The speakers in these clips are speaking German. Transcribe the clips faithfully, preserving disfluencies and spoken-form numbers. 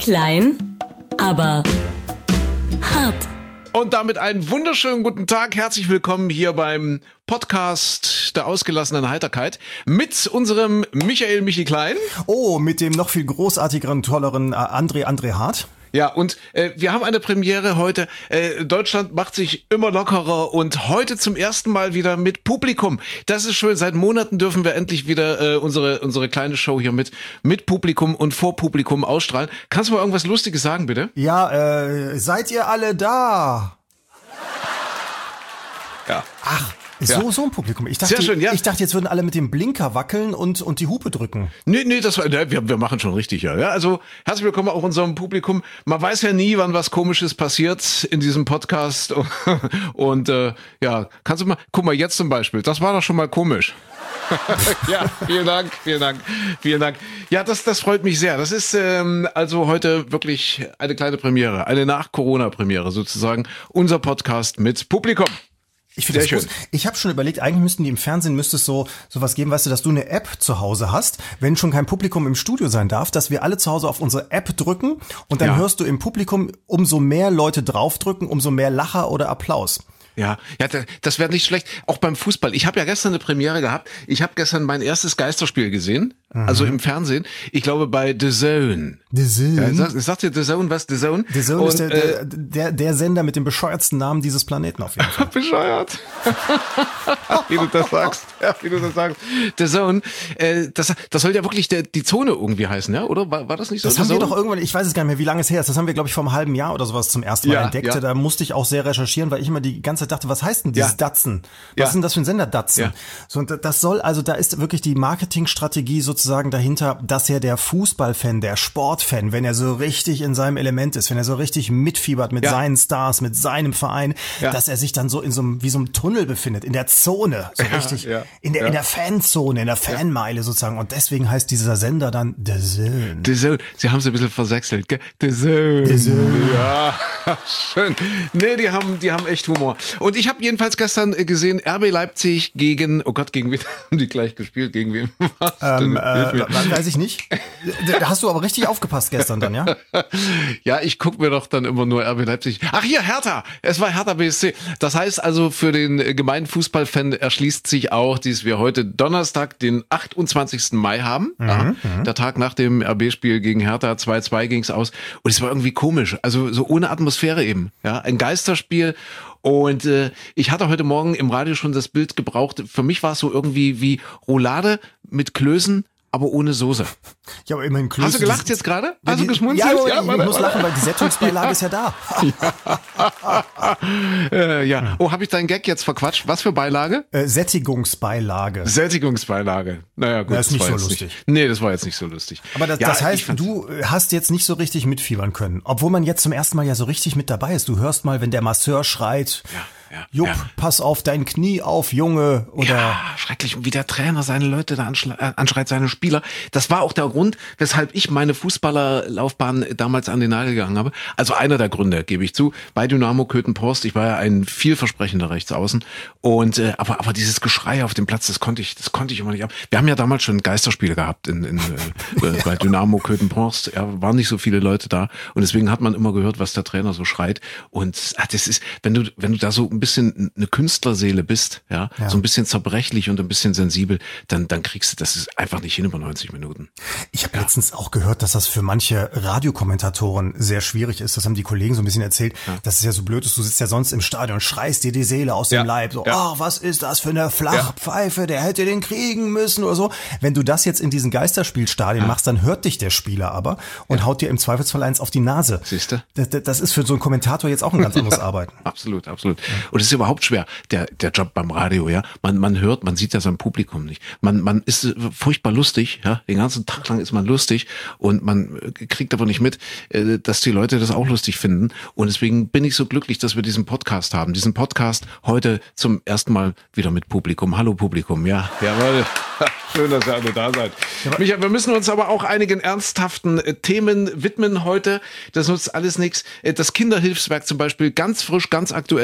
Klein, aber hart. Und damit einen wunderschönen guten Tag. Herzlich willkommen hier beim Podcast der ausgelassenen Heiterkeit mit unserem Michael Michi Klein. Oh, mit dem noch viel großartigeren, tolleren äh, André André Hart. Ja, und äh, wir haben eine Premiere heute. Äh, Deutschland macht sich immer lockerer und heute zum ersten Mal wieder mit Publikum. Das ist schön. Seit Monaten dürfen wir endlich wieder äh, unsere unsere kleine Show hier mit mit Publikum und vor Publikum ausstrahlen. Kannst du mal irgendwas Lustiges sagen, bitte? Ja, äh, seid ihr alle da? Ja. Ach. So, ja. so ein Publikum. Ich dachte, Sehr schön, ja. ich dachte, jetzt würden alle mit dem Blinker wackeln und, und die Hupe drücken. Nee, nee, das war, wir, wir machen schon richtig, ja. ja. Also, herzlich willkommen auch unserem Publikum. Man weiß ja nie, wann was Komisches passiert in diesem Podcast. Und, äh, ja, kannst du mal, guck mal, jetzt zum Beispiel, das war doch schon mal komisch. Ja, vielen Dank, vielen Dank, vielen Dank. Ja, das, das freut mich sehr. Das ist ähm, also heute wirklich eine kleine Premiere, eine Nach-Corona-Premiere sozusagen. Unser Podcast mit Publikum. Ich finde das schön. Ich habe schon überlegt, eigentlich müssten die im Fernsehen, müsste es so sowas geben, weißt du, dass du eine App zu Hause hast, wenn schon kein Publikum im Studio sein darf, dass wir alle zu Hause auf unsere App drücken und dann ja. hörst du im Publikum, umso mehr Leute draufdrücken, umso mehr Lacher oder Applaus. Ja, ja, das wäre nicht schlecht. Auch beim Fußball. Ich habe ja gestern eine Premiere gehabt. Ich habe gestern mein erstes Geisterspiel gesehen, mhm. also im Fernsehen. Ich glaube bei The Zone. The Zone? Ja, sagt, sagt ihr The Zone was? The Zone? The Zone Und, ist der, der, der, der Sender mit dem bescheuertsten Namen dieses Planeten auf jeden Fall. Bescheuert. Wie du das sagst. Ja, wie du das sagst. The Zone. Äh, das, das soll ja wirklich der, die Zone irgendwie heißen, ja? Oder war, war das nicht so? Das The haben Zone? wir doch irgendwann, ich weiß es gar nicht mehr, wie lange es her ist. Das haben wir, glaube ich, vor einem halben Jahr oder sowas zum ersten Mal ja, entdeckt. Ja. Da musste ich auch sehr recherchieren, weil ich immer die ganze Zeit dachte, was heißt denn dieses ja. Datsen? Was ja. ist denn das für ein Sender, Datsen? Ja. So, und das soll, also da ist wirklich die Marketingstrategie sozusagen dahinter, dass ja der Fußballfan, der Sportfan, wenn er so richtig in seinem Element ist, wenn er so richtig mitfiebert mit ja. seinen Stars, mit seinem Verein, ja. dass er sich dann so in so einem, wie so einem Tunnel befindet, in der Zone, so ja, richtig, ja. in der, ja. in der Fanzone, in der Fanmeile sozusagen. Und deswegen heißt dieser Sender dann The Zone. The Zone. Sie haben es ein bisschen versechselt, gell? The Zone. The Zone. Ja, schön. Nee, die haben, die haben echt Humor. Und ich habe jedenfalls gestern gesehen, R B Leipzig gegen, oh Gott, gegen wen haben die gleich gespielt? Gegen wen? Was ähm, äh, weiß ich nicht. Da hast du aber richtig aufgepasst gestern dann, ja? Ja, ich gucke mir doch dann immer nur R B Leipzig. Ach hier, Hertha. Es war Hertha B S C. Das heißt also, für den gemeinen Fußballfan erschließt sich auch, dass wir heute Donnerstag, den achtundzwanzigsten Mai haben. Mhm, ja, mhm. Der Tag nach dem R B-Spiel gegen Hertha. zwei zwei ging's aus. Und es war irgendwie komisch. Also so ohne Atmosphäre eben. Ja, ein Geisterspiel. Und äh, ich hatte heute Morgen im Radio schon das Bild gebraucht. Für mich war es so irgendwie wie Roulade mit Klößen, aber ohne Soße. Ja, aber immerhin Klöße. Hast du gelacht jetzt gerade? Hast du geschmunzelt? Ja, ja, ich warte, muss warte. lachen, weil die Sättigungsbeilage ist ja da. Ja. äh, ja. Oh, habe ich deinen Gag jetzt verquatscht? Was für Beilage? Äh, Sättigungsbeilage. Sättigungsbeilage. Naja, gut. Das ist nicht war so jetzt lustig. Nicht. Nee, das war jetzt nicht so lustig. Aber das, ja, das heißt, du hast jetzt nicht so richtig mitfiebern können. Obwohl man jetzt zum ersten Mal ja so richtig mit dabei ist. Du hörst mal, wenn der Masseur schreit, ja. Ja, Jupp, ja. pass auf dein Knie auf, Junge. Oder ja, schrecklich. Und wie der Trainer seine Leute da anschreit, seine Spieler. Das war auch der Grund, weshalb ich meine Fußballerlaufbahn damals an den Nagel gegangen habe. Also einer der Gründe, gebe ich zu. Bei Dynamo Köthen-Porst, ich war ja ein vielversprechender Rechtsaußen. Und äh, aber aber dieses Geschrei auf dem Platz, das konnte ich, das konnte ich immer nicht ab. Wir haben ja damals schon Geisterspiele gehabt in, in äh, bei Dynamo Köthen-Porst. Ja, waren nicht so viele Leute da. Und deswegen hat man immer gehört, was der Trainer so schreit. Und ach, das ist, wenn du wenn du da so ein bisschen eine Künstlerseele bist, ja, ja, so ein bisschen zerbrechlich und ein bisschen sensibel, dann dann kriegst du das ist einfach nicht hin über neunzig Minuten. Ich habe ja. letztens auch gehört, dass das für manche Radiokommentatoren sehr schwierig ist. Das haben die Kollegen so ein bisschen erzählt, ja. dass es ja so blöd ist. Du sitzt ja sonst im Stadion und schreist dir die Seele aus ja. dem Leib. So, ja. oh, was ist das für eine Flachpfeife? Der hätte den kriegen müssen oder so. Wenn du das jetzt in diesen Geisterspielstadien ja. machst, dann hört dich der Spieler aber und ja. haut dir im Zweifelsfall eins auf die Nase. Siehst du? Das, das ist für so einen Kommentator jetzt auch ein ganz anderes ja. Arbeiten. Absolut, absolut. Ja. Und es ist überhaupt schwer, der der Job beim Radio, ja. Man man hört, man sieht ja sein Publikum nicht. Man man ist furchtbar lustig, ja. Den ganzen Tag lang ist man lustig und man kriegt aber nicht mit, dass die Leute das auch lustig finden. Und deswegen bin ich so glücklich, dass wir diesen Podcast haben. Diesen Podcast heute zum ersten Mal wieder mit Publikum. Hallo Publikum, ja. Jawohl. Schön, dass ihr alle da seid. Ja, Micha, wir müssen uns aber auch einigen ernsthaften äh, Themen widmen heute. Das nutzt alles nichts. Äh, das Kinderhilfswerk zum Beispiel, ganz frisch, ganz aktuell diese Meldung.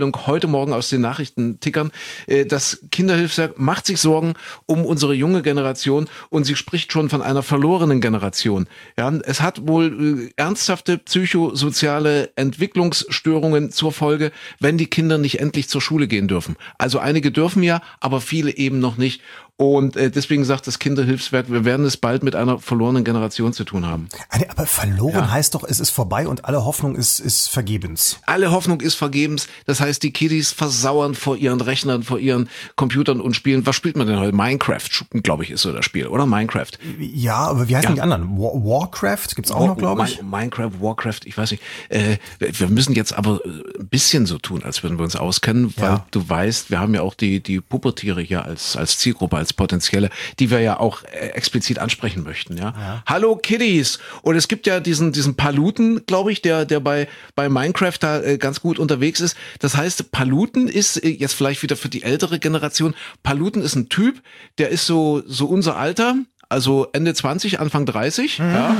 Meldung heute Morgen aus den Nachrichten tickern. Das Kinderhilfswerk macht sich Sorgen um unsere junge Generation und sie spricht schon von einer verlorenen Generation. Ja, es hat wohl ernsthafte psychosoziale Entwicklungsstörungen zur Folge, wenn die Kinder nicht endlich zur Schule gehen dürfen. Also einige dürfen ja, aber viele eben noch nicht. Und äh, deswegen sagt das Kinderhilfswerk, wir werden es bald mit einer verlorenen Generation zu tun haben. Aber verloren ja. heißt doch, es ist vorbei und alle Hoffnung ist, ist vergebens. Alle Hoffnung ist vergebens. Das heißt, die Kiddies versauern vor ihren Rechnern, vor ihren Computern und spielen. Was spielt man denn heute? Minecraft, glaube ich, ist so das Spiel, oder? Minecraft. Ja, aber wie heißen ja. die anderen? War, Warcraft gibt's auch War, noch, glaube ich. Minecraft, Warcraft, ich weiß nicht. Äh, wir müssen jetzt aber ein bisschen so tun, als würden wir uns auskennen, weil ja. du weißt, wir haben ja auch die, die Pubertiere hier als, als Zielgruppe, als potenzielle, die wir ja auch äh, explizit ansprechen möchten, ja? ja. Hallo Kiddies! Und es gibt ja diesen diesen Paluten, glaube ich, der der bei bei Minecraft da äh, ganz gut unterwegs ist. Das heißt, Paluten ist äh, jetzt vielleicht wieder für die ältere Generation. Paluten ist ein Typ, der ist so so unser Alter. Also Ende zwanzig, Anfang dreißig. Mhm. Ja.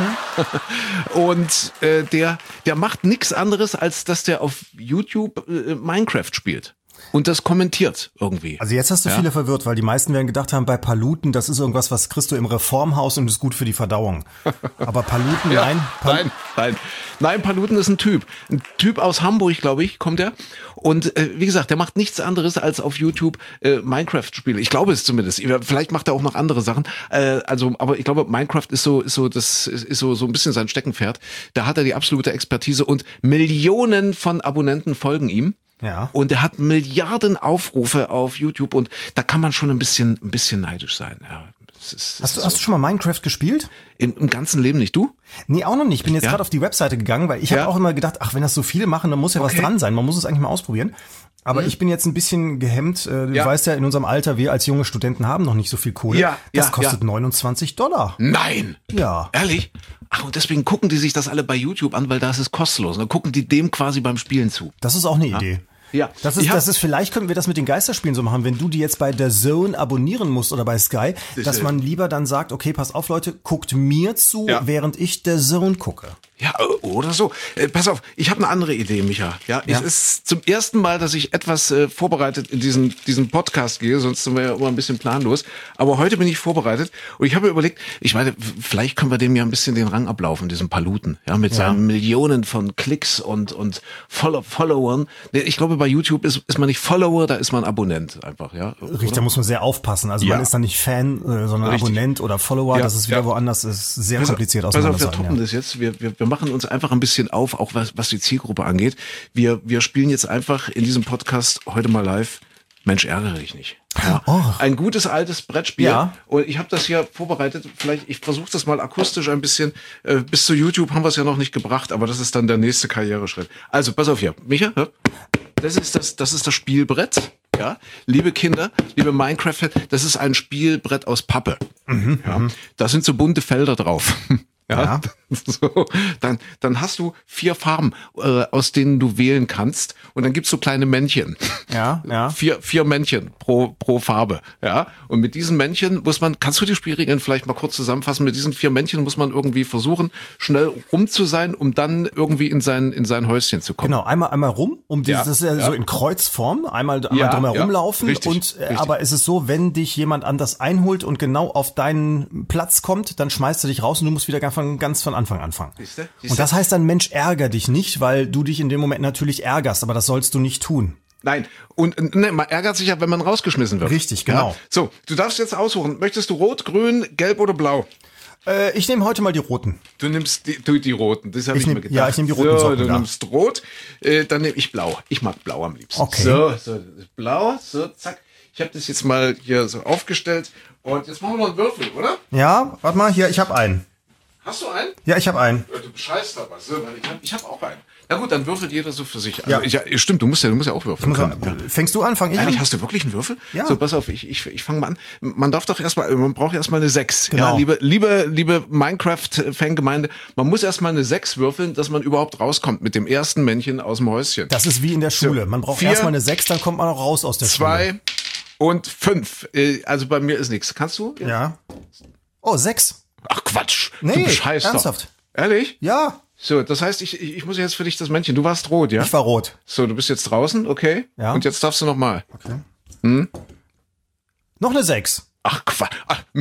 Und äh, der der macht nichts anderes, als dass der auf YouTube äh, Minecraft spielt. Und das kommentiert irgendwie. Also jetzt hast du ja. viele verwirrt, weil die meisten werden gedacht haben, bei Paluten, das ist irgendwas, was kriegst du im Reformhaus und ist gut für die Verdauung. Aber Paluten, ja, nein. Pal- nein, nein. Nein, Paluten ist ein Typ. Ein Typ aus Hamburg, glaube ich, kommt er. Und äh, wie gesagt, der macht nichts anderes als auf YouTube äh, Minecraft-Spiele. Ich glaube es zumindest. Vielleicht macht er auch noch andere Sachen. Äh, also, aber ich glaube, Minecraft ist so, ist so, das ist so so ein bisschen sein Steckenpferd. Da hat er die absolute Expertise und Millionen von Abonnenten folgen ihm. Ja. Und er hat Milliarden Aufrufe auf YouTube und da kann man schon ein bisschen, ein bisschen neidisch sein. Ja, es ist, es hast, du, so. hast du schon mal Minecraft gespielt? Im, im ganzen Leben nicht, du? Nee, auch noch nicht. Ich bin jetzt ja? gerade auf die Webseite gegangen, weil ich ja? habe auch immer gedacht, ach, wenn das so viele machen, dann muss ja okay. was dran sein. Man muss es eigentlich mal ausprobieren. Aber mhm. ich bin jetzt ein bisschen gehemmt. Äh, du ja. weißt ja, in unserem Alter, wir als junge Studenten haben noch nicht so viel Kohle. Ja, das ja, kostet ja. neunundzwanzig Dollar. Nein! Ja. Ehrlich? Ach, und deswegen gucken die sich das alle bei YouTube an, weil da ist es kostenlos. Und dann gucken die dem quasi beim Spielen zu. Das ist auch eine ja? Idee. Ja, das ist, das ist, vielleicht könnten wir das mit den Geisterspielen so machen, wenn du die jetzt bei der Zone abonnieren musst oder bei Sky, das dass man lieber dann sagt, okay, pass auf Leute, guckt mir zu, ja. während ich der Zone gucke. Ja, oder so. Äh, pass auf, ich habe eine andere Idee, Micha. Ja, ja, es ist zum ersten Mal, dass ich etwas äh, vorbereitet in diesen diesen Podcast gehe, sonst sind wir ja immer ein bisschen planlos. Aber heute bin ich vorbereitet und ich habe mir überlegt, ich meine, vielleicht können wir dem ja ein bisschen den Rang ablaufen, diesem Paluten, ja, mit ja. seinen Millionen von Klicks und und Follow- Followern. Ich glaube, bei YouTube ist ist man nicht Follower, da ist man Abonnent einfach, ja. Richtig, da muss man sehr aufpassen. Also ja. man ist dann nicht Fan, äh, sondern Richtig. Abonnent oder Follower. Ja, das ist wieder ja. woanders. Das ist sehr pass kompliziert aus. Pass auf, wir toppen ja. das jetzt. Wir wir wir machen uns einfach ein bisschen auf, auch was, was die Zielgruppe angeht. Wir, wir spielen jetzt einfach in diesem Podcast heute mal live Mensch, ärgere dich nicht. Ja. Oh. Ein gutes altes Brettspiel. Ja. Und ich habe das hier vorbereitet. Vielleicht, ich versuche das mal akustisch ein bisschen. Äh, bis zu YouTube haben wir es ja noch nicht gebracht, aber das ist dann der nächste Karriereschritt. Also, pass auf hier. Micha, hör. Das ist das, das ist das Spielbrett. Ja, liebe Kinder, liebe Minecraft, das ist ein Spielbrett aus Pappe. Mhm, ja. Da sind so bunte Felder drauf. Ja, ja. So, dann, dann hast du vier Farben, äh, aus denen du wählen kannst, und dann gibt's so kleine Männchen. Ja, ja. Vier, vier Männchen pro, pro Farbe. Ja, und mit diesen Männchen muss man, kannst du die Spielregeln vielleicht mal kurz zusammenfassen? Mit diesen vier Männchen muss man irgendwie versuchen, schnell rum zu sein, um dann irgendwie in sein, in sein Häuschen zu kommen. Genau, einmal, einmal rum, um dieses, ja, das ist ja, ja so in Kreuzform, einmal, einmal ja, drumherum ja, laufen. Richtig, und, äh, richtig. Aber ist es so, wenn dich jemand anders einholt und genau auf deinen Platz kommt, dann schmeißt er dich raus und du musst wieder ganz von, ganz von Anfang anfangen. Siehste? Siehste? Und das heißt dann, Mensch, ärger dich nicht, weil du dich in dem Moment natürlich ärgerst, aber das sollst du nicht tun. Nein, und ne, man ärgert sich ja, wenn man rausgeschmissen wird. Richtig, genau. Ja? So, du darfst jetzt aussuchen, möchtest du rot, grün, gelb oder blau? Äh, ich nehme heute mal die roten. Du nimmst die, du, die roten, das habe ich, ich nehm, mir gedacht. Ja, ich nehme die roten so, Socken. Du da. nimmst rot, äh, dann nehme ich blau. Ich mag blau am liebsten. Okay. So, so, blau, so, zack. Ich habe das jetzt mal hier so aufgestellt und jetzt machen wir noch einen Würfel, oder? Ja, warte mal, hier, ich habe einen. Hast du einen? Ja, ich habe einen. Du bescheißt aber so, weil ich habe ich hab auch einen. Na gut, dann würfelt jeder so für sich. Also ja. Ich, ja, stimmt, du musst ja, du musst ja auch würfeln können. Ja. Fängst du an, fang ich Eigentlich an? Hast du wirklich einen Würfel? Ja. So, pass auf, ich, ich, ich fange mal an. Man darf doch erstmal, man braucht erstmal eine sechs. Genau. Ja, liebe, liebe, liebe Minecraft-Fangemeinde, man muss erstmal eine sechs würfeln, dass man überhaupt rauskommt mit dem ersten Männchen aus dem Häuschen. Das ist wie in der Schule. So, man braucht vier, erstmal eine sechs, dann kommt man auch raus aus der zwei Schule. Zwei und fünf. Also bei mir ist nichts. Kannst du? Ja. Oh, sechs. Ach Quatsch. Nee, du bescheißt ernsthaft. Doch. Ehrlich? Ja. So, das heißt, ich, ich muss jetzt für dich das Männchen. Du warst rot, ja? Ich war rot. So, du bist jetzt draußen, okay? Ja. Und jetzt darfst du nochmal. Okay. Hm? Noch eine sechs. Ach, Quatsch.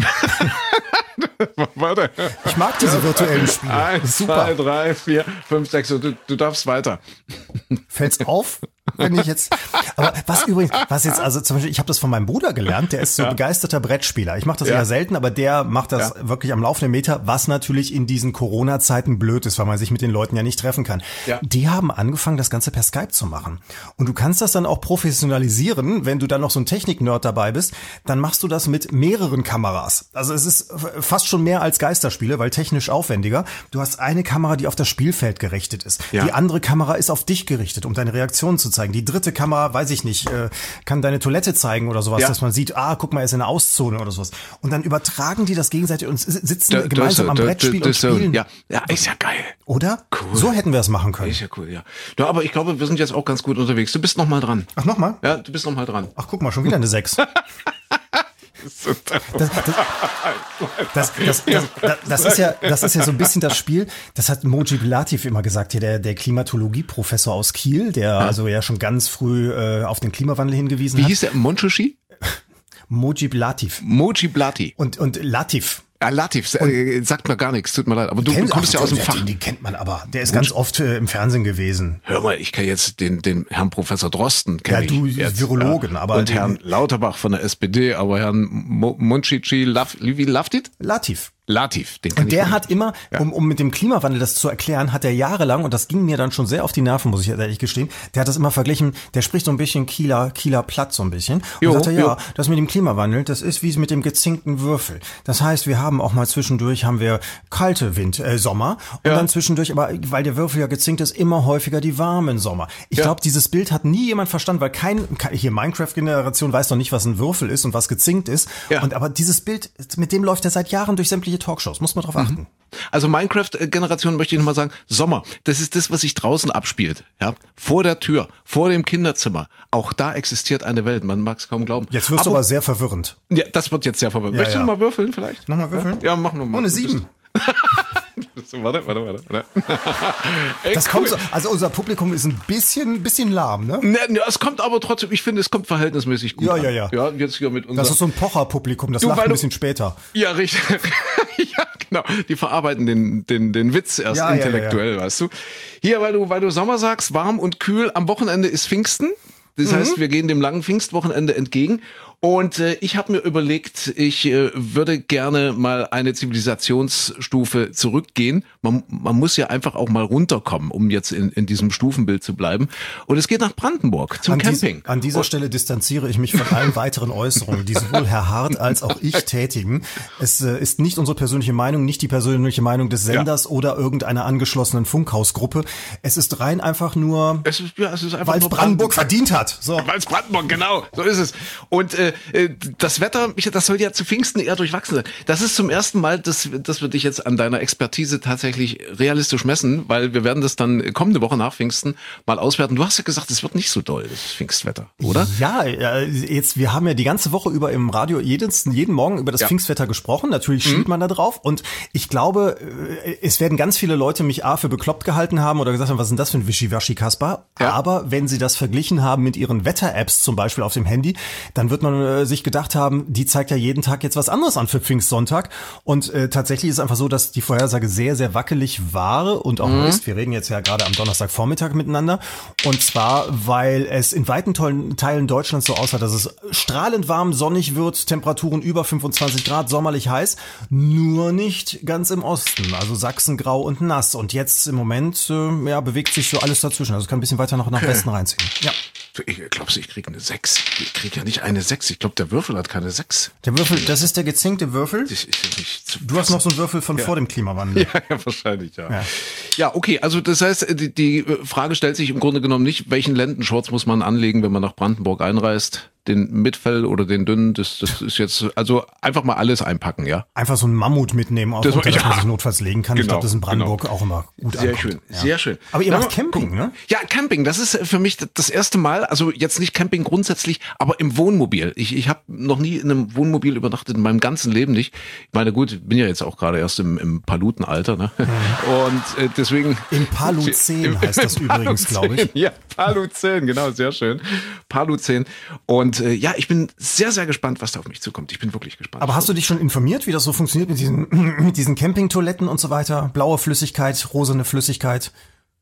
Warte. Ich mag diese virtuellen Spiele. Eins, Super. zwei, drei, vier, fünf, sechs. So, du, du darfst weiter. Fällt's auf, wenn ich jetzt. Aber was übrigens, was jetzt, also zum Beispiel, ich habe das von meinem Bruder gelernt, der ist so Ja. begeisterter Brettspieler. Ich mache das Ja. eher selten, aber der macht das Ja. wirklich am laufenden Meter, was natürlich in diesen Corona-Zeiten blöd ist, weil man sich mit den Leuten ja nicht treffen kann. Ja. Die haben angefangen, das Ganze per Skype zu machen. Und du kannst das dann auch professionalisieren, wenn du dann noch so ein Technik-Nerd dabei bist, dann machst du das mit mehreren Kameras. Also es ist fast schon mehr als Geisterspiele, weil technisch aufwendiger. Du hast eine Kamera, die auf das Spielfeld gerichtet ist. Ja. Die andere Kamera ist auf dich gerichtet, um deine Reaktionen zu zeigen. Die dritte Kamera, weiß ich nicht, äh, kann deine Toilette zeigen oder sowas, Ja. dass man sieht, ah, guck mal, er ist in einer Auszone oder sowas. Und dann übertragen die das gegenseitig und s- sitzen Da- da gemeinsam ist er, am da- Brettspiel da- und ist er. spielen. Ja, ja, ist ja geil. Oder? Cool. So hätten wir es machen können. Ist ja cool, ja. Ja, aber ich glaube, wir sind jetzt auch ganz gut unterwegs. Du bist noch mal dran. Ach, nochmal? Ja, du bist noch mal dran. Ach, guck mal, schon wieder eine sechs. Das, das, das, das, das, das, das, ist ja, das ist ja so ein bisschen das Spiel, das hat Mojib Latif immer gesagt, hier der, der Klimatologie-Professor aus Kiel, der also ja schon ganz früh äh, auf den Klimawandel hingewiesen Wie hat. hieß der? Monchushi? Mojib Latif. Mojib Lati. Und, und Latif. Ja, Latif, äh, sagt mir gar nichts, tut mir leid. Aber du, du Kennt- kommst ja ach, aus dem der- Fach. Den, den kennt man aber. Der ist ganz oft äh, im Fernsehen gewesen. Hör mal, ich kenne jetzt den, den Herrn Professor Drosten, kenn Ja, ich du jetzt, Virologen, aber Und den- Herrn Lauterbach von der S P D, aber Herrn Mo- Monchichi, Laf, wie Laftit? Latif. Latif, den kenn Und ich der von- hat immer, um, um mit dem Klimawandel das zu erklären, hat er jahrelang, und das ging mir dann schon sehr auf die Nerven, muss ich ehrlich gestehen, der hat das immer verglichen, der spricht so ein bisschen Kieler, Kieler Platt so ein bisschen. Und Jo, sagt er, ja, jo. das mit dem Klimawandel, das ist wie mit dem gezinkten Würfel. Das heißt, wir haben auch mal zwischendurch, haben wir kalte Wind, äh, Sommer, und Ja. dann zwischendurch, aber weil der Würfel ja gezinkt ist, immer häufiger die warmen Sommer. Ich Ja. glaube, dieses Bild hat nie jemand verstanden, weil kein, ke- hier Minecraft-Generation weiß noch nicht, was ein Würfel ist und was gezinkt ist. Ja. Und aber dieses Bild, mit dem läuft er seit Jahren durch sämtliche Talkshows, muss man drauf achten. Also Minecraft-Generation möchte ich nochmal sagen, Sommer, das ist das, was sich draußen abspielt. Ja, vor der Tür, vor dem Kinderzimmer. Auch da existiert eine Welt, man mag es kaum glauben. Jetzt wirst du aber sehr verwirrend. Ja, das wird jetzt sehr verwirrend. Ja, Möchtest ja. du noch mal würfeln vielleicht? Nochmal würfeln? Ja, machen wir mal. Oh, eine Du bist- sieben. So, warte, warte, warte. warte. Ey, Das cool. kommt so, also unser Publikum ist ein bisschen, bisschen lahm, ne? Ne, ne, es kommt aber trotzdem, ich finde, es kommt verhältnismäßig gut Ja, an. ja, ja. Ja, jetzt hier mit unserem... Das ist so ein Pocher-Publikum, das Du, lacht weil ein du- bisschen später. Ja, richtig. Ja, genau. Die verarbeiten den, den, den Witz erst Ja, ja, ja, intellektuell, weißt du. Hier, weil du, weil du Sommer sagst, warm und kühl, am Wochenende ist Pfingsten. Das heißt, wir gehen dem langen Pfingstwochenende entgegen. Und äh, ich habe mir überlegt, ich äh, würde gerne mal eine Zivilisationsstufe zurückgehen. Man, man muss ja einfach auch mal runterkommen, um jetzt in, in diesem Stufenbild zu bleiben. Und es geht nach Brandenburg zum An, dies, Camping. an dieser Stelle distanziere ich mich von allen weiteren Äußerungen, die sowohl Herr Hart als auch ich tätigen. Es äh, ist nicht unsere persönliche Meinung, nicht die persönliche Meinung des Senders oder irgendeiner angeschlossenen Funkhausgruppe. Es ist rein einfach nur, Es ist, ja, es ist einfach weil es nur Brandenburg verdient hat. So. Weil es Brandenburg, genau, so ist es. Und äh, äh, das Wetter, Michael, das soll ja zu Pfingsten eher durchwachsen sein. Das ist zum ersten Mal, dass, dass wir dich jetzt an deiner Expertise tatsächlich realistisch messen, weil wir werden das dann kommende Woche nach Pfingsten mal auswerten. Du hast ja gesagt, es wird nicht so doll, das Pfingstwetter, oder? Ja, äh, jetzt, wir haben ja die ganze Woche über im Radio jedes, jeden Morgen über das Ja. Pfingstwetter gesprochen. Natürlich schielt man da drauf. Und ich glaube, äh, es werden ganz viele Leute mich A für bekloppt gehalten haben oder gesagt haben, was ist denn das für ein Wischiwaschi-Kasper? Ja. Aber wenn sie das verglichen haben mit ihren Wetter-Apps zum Beispiel auf dem Handy, dann wird man äh, sich gedacht haben, die zeigt ja jeden Tag jetzt was anderes an für Pfingstsonntag. Und äh, tatsächlich ist es einfach so, dass die Vorhersage sehr, sehr wackelig war und auch noch ist. Wir reden jetzt ja gerade am Donnerstagvormittag miteinander. Und zwar, weil es in weiten tollen Teilen Deutschlands so aussah, dass es strahlend warm, sonnig wird, Temperaturen über fünfundzwanzig Grad, sommerlich heiß, nur nicht ganz im Osten, also Sachsen grau und nass. Und jetzt im Moment äh, ja, bewegt sich so alles dazwischen. Also es kann ein bisschen weiter noch nach Westen reinziehen. Ja. Ich glaubst, ich krieg eine sechs. Ich krieg ja nicht eine sechs. Ich glaube, der Würfel hat keine sechs. Der Würfel, das ist der gezinkte Würfel. Ich, ich, ich, zu Du hast noch so einen Würfel von vor dem Klimawandel. Ja, ja, wahrscheinlich, ja. Ja. Ja, okay, also das heißt, die, die Frage stellt sich im Grunde genommen nicht, welchen Lendenschurz muss man anlegen, wenn man nach Brandenburg einreist? den mit Fell oder den dünnen, das, das ist jetzt, also einfach mal alles einpacken, ja. Einfach so einen Mammut mitnehmen, auf Das- unter, dass ja. man sich notfalls legen kann. ich Genau, glaube, das ist in Brandenburg genau. auch immer gut Sehr ankommt. schön, Ja. sehr schön. Aber ihr Na, macht mal Camping, gucken. ne? Ja, Camping, das ist für mich das erste Mal, also jetzt nicht Camping grundsätzlich, aber im Wohnmobil. Ich, ich habe noch nie in einem Wohnmobil übernachtet, in meinem ganzen Leben nicht. Ich meine, gut, ich bin ja jetzt auch gerade erst im, im Palutenalter, ne? Und äh, deswegen... Im Paluzän heißt das übrigens, glaube ich. Ja, Paluzän, genau, sehr schön. Paluzän. Und äh, ja, ich bin sehr, sehr gespannt, was da auf mich zukommt. Ich bin wirklich gespannt. Aber hast du dich schon informiert, wie das so funktioniert mit diesen, mit diesen Campingtoiletten und so weiter? Blaue Flüssigkeit, rosane Flüssigkeit.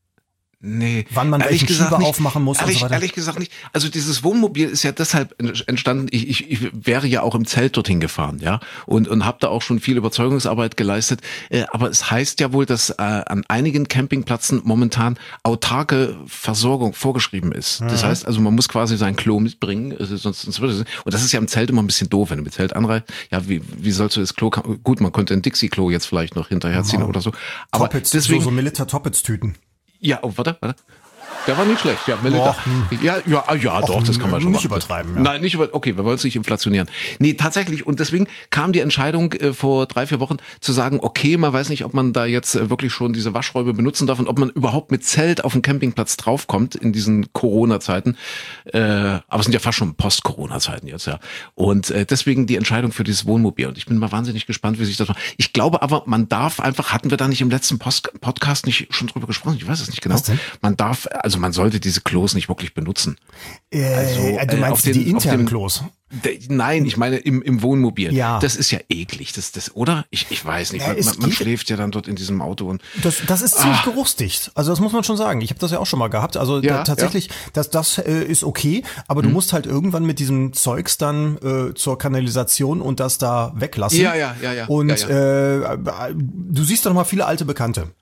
Nee. Wann man Ehrlich welchen gesagt Schieber nicht. aufmachen muss und ehrlich, so weiter? Ehrlich gesagt nicht. Also dieses Wohnmobil ist ja deshalb entstanden, ich, ich, ich wäre ja auch im Zelt dorthin gefahren, ja, und, und habe da auch schon viel Überzeugungsarbeit geleistet. Äh, aber es heißt ja wohl, dass äh, an einigen Campingplätzen momentan autarke Versorgung vorgeschrieben ist. Das heißt also, man muss quasi sein Klo mitbringen, also sonst, sonst würde es, und das ist ja im Zelt immer ein bisschen doof, wenn du mit Zelt anreist. Ja, wie, wie sollst du das Klo, gut, man könnte ein Dixie-Klo jetzt vielleicht noch hinterherziehen oder so. Aber Toppets, deswegen, so, so Milita-Toppets-Tüten. ja, oh, warte, warte. Der war nicht schlecht, ja. Melita. Ja, ja, ah, ja, doch, das kann man schon nicht machen. übertreiben, ja. Nein, nicht über, okay, wir wollen es nicht inflationieren. Nee, tatsächlich, und deswegen kam die Entscheidung äh, vor drei, vier Wochen zu sagen, okay, man weiß nicht, ob man da jetzt äh, wirklich schon diese Waschräume benutzen darf und ob man überhaupt mit Zelt auf den Campingplatz draufkommt in diesen Corona-Zeiten. Äh, aber es sind ja fast schon Post-Corona-Zeiten jetzt, ja. Und äh, deswegen die Entscheidung für dieses Wohnmobil. Und ich bin mal wahnsinnig gespannt, wie sich das macht. Ich glaube aber, man darf einfach, hatten wir da nicht im letzten Post Podcast nicht schon drüber gesprochen? Ich weiß es nicht genau. Was denn? Man darf, also man sollte diese Klos nicht wirklich benutzen. Äh, Also, du äh, meinst auf den- die internen auf dem- Klos? De- Nein, ich meine im, im Wohnmobil. Ja. Das ist ja eklig, das, das, oder? Ich, ich weiß nicht. Ja, Man, es man, man geht- schläft ja dann dort in diesem Auto und Das, das ist ziemlich Ah. geruchsdicht. Also das muss man schon sagen. Ich habe das ja auch schon mal gehabt. Also Ja, da, tatsächlich, das, das äh, ist okay, aber du Mhm. musst halt irgendwann mit diesem Zeugs dann äh, zur Kanalisation und das da weglassen. Ja, ja, ja, ja. Und Ja, Äh, du siehst dann mal viele alte Bekannte.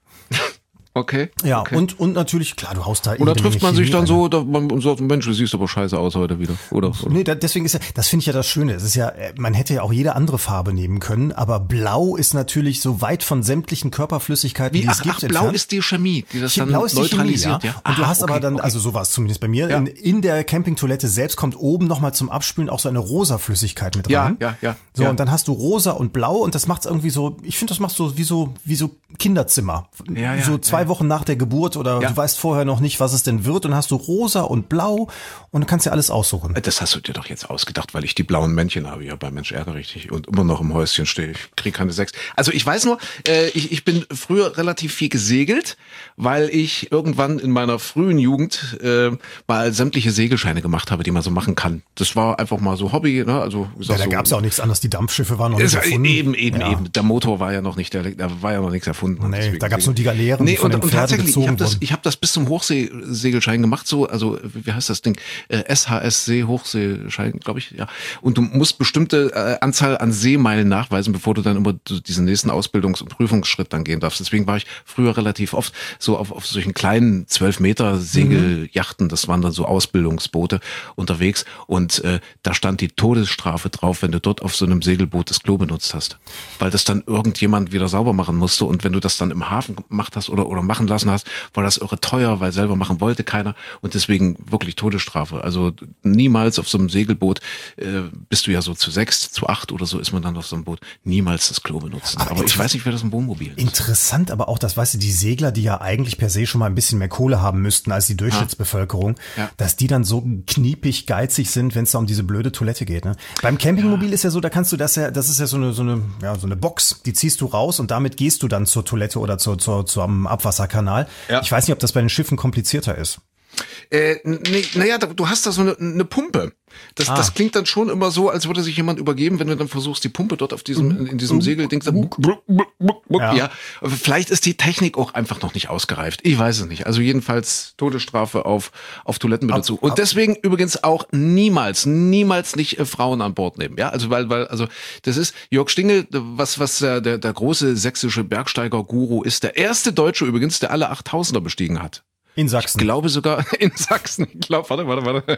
okay. Ja, okay. und, und natürlich, klar, du haust da Und da jede trifft Menge man sich Chemie dann rein. so, da, man und sagt, Mensch, du siehst aber scheiße aus heute wieder, oder? oder? Nee, da, deswegen ist ja, das finde ich ja das Schöne. Es ist ja, äh, man hätte ja auch jede andere Farbe nehmen können, aber Blau ist natürlich so weit von sämtlichen Körperflüssigkeiten, Wie, die ach, es gibt, ach, blau entfernt. ist die Chemie, die das Hier, dann Blau ist die Chemie, neutralisiert, ja. ja? Und du Ah, hast aber okay, dann, okay. also so war es zumindest bei mir, Ja. in, in der Campingtoilette selbst kommt oben nochmal zum Abspülen auch so eine rosa Flüssigkeit mit Ja, rein. ja, ja, So, ja. und dann hast du rosa und blau und das macht's irgendwie so, ich finde, das macht so wie so, wie so Kinderzimmer. Ja, ja, so zwei ja. Wochen nach der Geburt oder Ja. du weißt vorher noch nicht, was es denn wird und hast du rosa und blau und du kannst dir alles aussuchen. Das hast du dir doch jetzt ausgedacht, weil ich die blauen Männchen habe ja bei Mensch ärgere ich dich und immer noch im Häuschen stehe. Ich kriege keine sechs. Also ich weiß nur, äh, ich, ich bin früher relativ viel gesegelt, weil ich irgendwann in meiner frühen Jugend äh, mal sämtliche Segelscheine gemacht habe, die man so machen kann. Das war einfach mal so Hobby, ne? Also wie Ja, gesagt, da so, gab's ja auch nichts anderes, die Dampfschiffe waren noch nicht Es war erfunden. eben, eben, Ja. eben. Der Motor war ja noch nicht, der, da war ja noch nichts erfunden. Nee, Deswegen- da gab's nur die Galeeren, die Nee, von und, den und Pferden tatsächlich, ich gezogen habe das, wurden. ich habe das bis zum Hochseesegelschein gemacht, so, also wie heißt das Ding? Äh, S H S See Hochseeschein, glaube ich, ja. Und du musst bestimmte äh, Anzahl an Seemeilen nachweisen, bevor du dann immer so diesen nächsten Ausbildungs- und Prüfungsschritt dann gehen darfst. Deswegen war ich früher relativ oft so auf, auf solchen kleinen zwölf Meter Segelyachten, das waren dann so Ausbildungsboote unterwegs und äh, da stand die Todesstrafe drauf, wenn du dort auf so einem Segelboot das Klo benutzt hast. Weil das dann irgendjemand wieder sauber machen musste und wenn du das dann im Hafen gemacht hast oder, oder machen lassen hast, war das irre teuer, weil selber machen wollte keiner und deswegen wirklich Todesstrafe. Also niemals auf so einem Segelboot äh, bist du ja so zu sechs, zu acht oder so ist man dann auf so einem Boot, niemals das Klo benutzen. Aber, ich weiß nicht, wer das im Wohnmobil ist. Interessant, aber auch das, weißt du, die Segler, die ja eigentlich per se schon mal ein bisschen mehr Kohle haben müssten als die Durchschnittsbevölkerung, Ja. dass die dann so kniepig geizig sind, wenn es da um diese blöde Toilette geht. Ne? Beim Campingmobil ist ja so, da kannst du das ja, das ist ja so eine, so eine, ja, so eine Box, die ziehst du raus und damit gehst du dann zur Toilette oder zur, zur, zum Abwasserkanal. Ja. Ich weiß nicht, ob das bei den Schiffen komplizierter ist. Äh, nee, naja, du hast da so eine, eine Pumpe. Das, Ah. das klingt dann schon immer so, als würde sich jemand übergeben, wenn du dann versuchst, die Pumpe dort auf diesem, in, in diesem Segelding dann, buck, buck, buck, buck, buck, Ja. ja. Aber vielleicht ist die Technik auch einfach noch nicht ausgereift. Ich weiß es nicht. Also jedenfalls Todesstrafe auf, auf Toilettenbenutzung. Ab- Und ab- deswegen übrigens auch niemals, niemals nicht äh, Frauen an Bord nehmen. Ja, also weil, weil, also das ist Jörg Stingel, was, was äh, der, der große sächsische Bergsteiger-Guru ist, der erste Deutsche übrigens, der alle achttausender bestiegen hat. In Ich Sachsen. glaube sogar in Sachsen. Ich glaube, warte, warte, warte.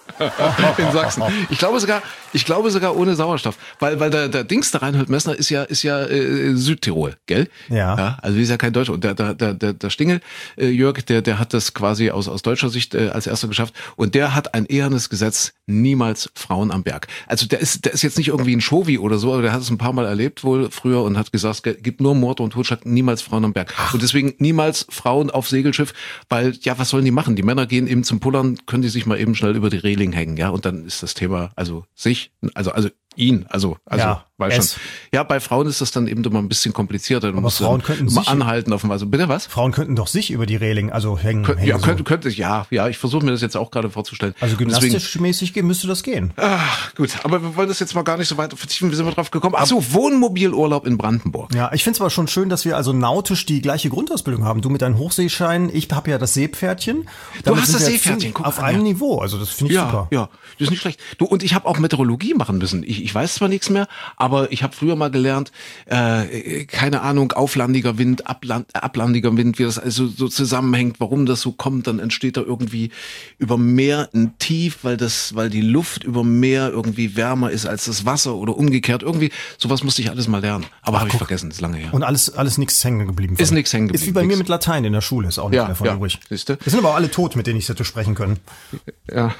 in Sachsen. Ich glaube sogar, ich glaube sogar ohne Sauerstoff, weil weil der, der Dings der Reinhold Messner ist ja ist ja äh, Südtirol, gell? Ja. ja. Also ist ja kein Deutscher. Und der der der der, der Stingel äh, Jörg, der der hat das quasi aus aus deutscher Sicht äh, als erster geschafft. Und der hat ein ehernes Gesetz: niemals Frauen am Berg. Also der ist der ist jetzt nicht irgendwie ein Shovi oder so, aber der hat es ein paar Mal erlebt wohl früher und hat gesagt, es gibt nur Mord und Totschlag, niemals Frauen am Berg. Ach. Und deswegen niemals Frauen auf Segelschiff, weil ja, was sollen die machen? Die Männer gehen eben zum Pullern, können die sich mal eben schnell über die Reling hängen, ja, und dann ist das Thema, also sich, also also ihn, also also ja, weil schon. Ja, bei Frauen ist das dann eben immer ein bisschen komplizierter. Aber Frauen könnten immer sich anhalten auf dem, also bitte was? Frauen könnten doch sich über die Reling, also hängen. Kön- hängen ja, so. könnte, könnte, ja, ja, ich versuche mir das jetzt auch gerade vorzustellen. Also gymnastisch-mäßig gehen müsste das gehen. Ach, gut, aber wir wollen das jetzt mal gar nicht so weit vertiefen, wie sind wir drauf gekommen? Ach so, Wohnmobilurlaub in Brandenburg. Ja, ich finde es aber schon schön, dass wir also nautisch die gleiche Grundausbildung haben. Du mit deinem Hochseeschein, ich habe ja das Seepferdchen. Du Damit hast sind das wir Seepferdchen, guck auf an, einem ja. Niveau, also das finde ich Ja, super. ja, das ist nicht schlecht. Du, und ich habe auch Meteorologie machen müssen. Ich, ich weiß zwar nichts mehr, aber ich habe früher mal gelernt, äh, keine Ahnung, auflandiger Wind, Abland, ablandiger Wind, wie das also so zusammenhängt, warum das so kommt, dann entsteht da irgendwie über Meer ein Tief, weil das, weil die Luft über Meer irgendwie wärmer ist als das Wasser oder umgekehrt. Irgendwie, sowas musste ich alles mal lernen. Aber habe ich vergessen, ist lange her. Und alles, alles nichts hängen geblieben. Ist nichts hängen geblieben. Ist wie bei nix. mir mit Latein in der Schule, ist auch nicht Ja, mehr von ja, übrig. siehste. Das sind aber auch alle tot, mit denen ich hätte sprechen können. Ja.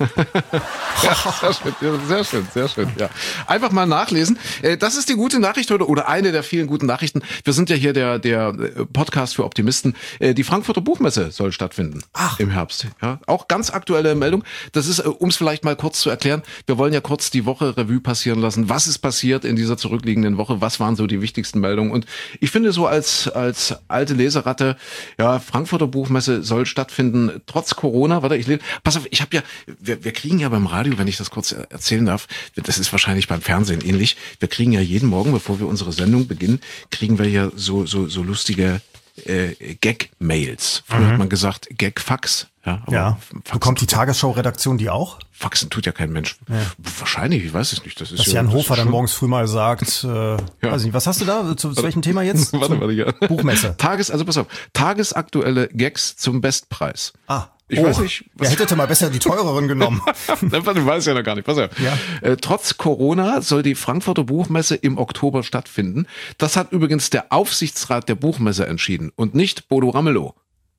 ja, sehr schön, sehr schön, sehr schön. Ja. Einfach mal nachlesen. Das ist die gute Nachricht heute oder eine der vielen guten Nachrichten. Wir sind ja hier der der Podcast für Optimisten. Die Frankfurter Buchmesse soll stattfinden. Ach. Im Herbst. Ja, auch ganz aktuelle Meldung. Das ist, um es vielleicht mal kurz zu erklären, wir wollen ja kurz die Woche Revue passieren lassen. Was ist passiert in dieser zurückliegenden Woche? Was waren so die wichtigsten Meldungen? Und ich finde so als als alte Leseratte, ja, Frankfurter Buchmesse soll stattfinden, trotz Corona. Warte, ich lese. Pass auf, ich habe ja, wir, wir kriegen ja beim Radio, wenn ich das kurz erzählen darf, das ist wahrscheinlich beim Fernsehen ähnlich, wir kriegen ja jeden Morgen, bevor wir unsere Sendung beginnen, kriegen wir ja so so so lustige äh, Gag-Mails. Früher mhm. hat man gesagt Gag-Fax. Ja, aber ja. Faxen, bekommt die Tagesschau-Redaktion die auch? Faxen tut ja kein Mensch. Ja. Wahrscheinlich, ich weiß es nicht. Das ist Dass ja, Jan das Hofer ist dann morgens früh mal sagt, äh, ja. weiß nicht, was hast du da? Zu, zu welchem Thema jetzt? warte, warte, ja. Buchmesse. Tages, also pass auf, tagesaktuelle Gags zum Bestpreis. Ah. Ich oh. weiß nicht. Was er hätte mal besser die teureren genommen. Du weißt ja noch gar nicht. Pass auf. Ja. Äh, trotz Corona soll die Frankfurter Buchmesse im Oktober stattfinden. Das hat übrigens der Aufsichtsrat der Buchmesse entschieden und nicht Bodo Ramelow.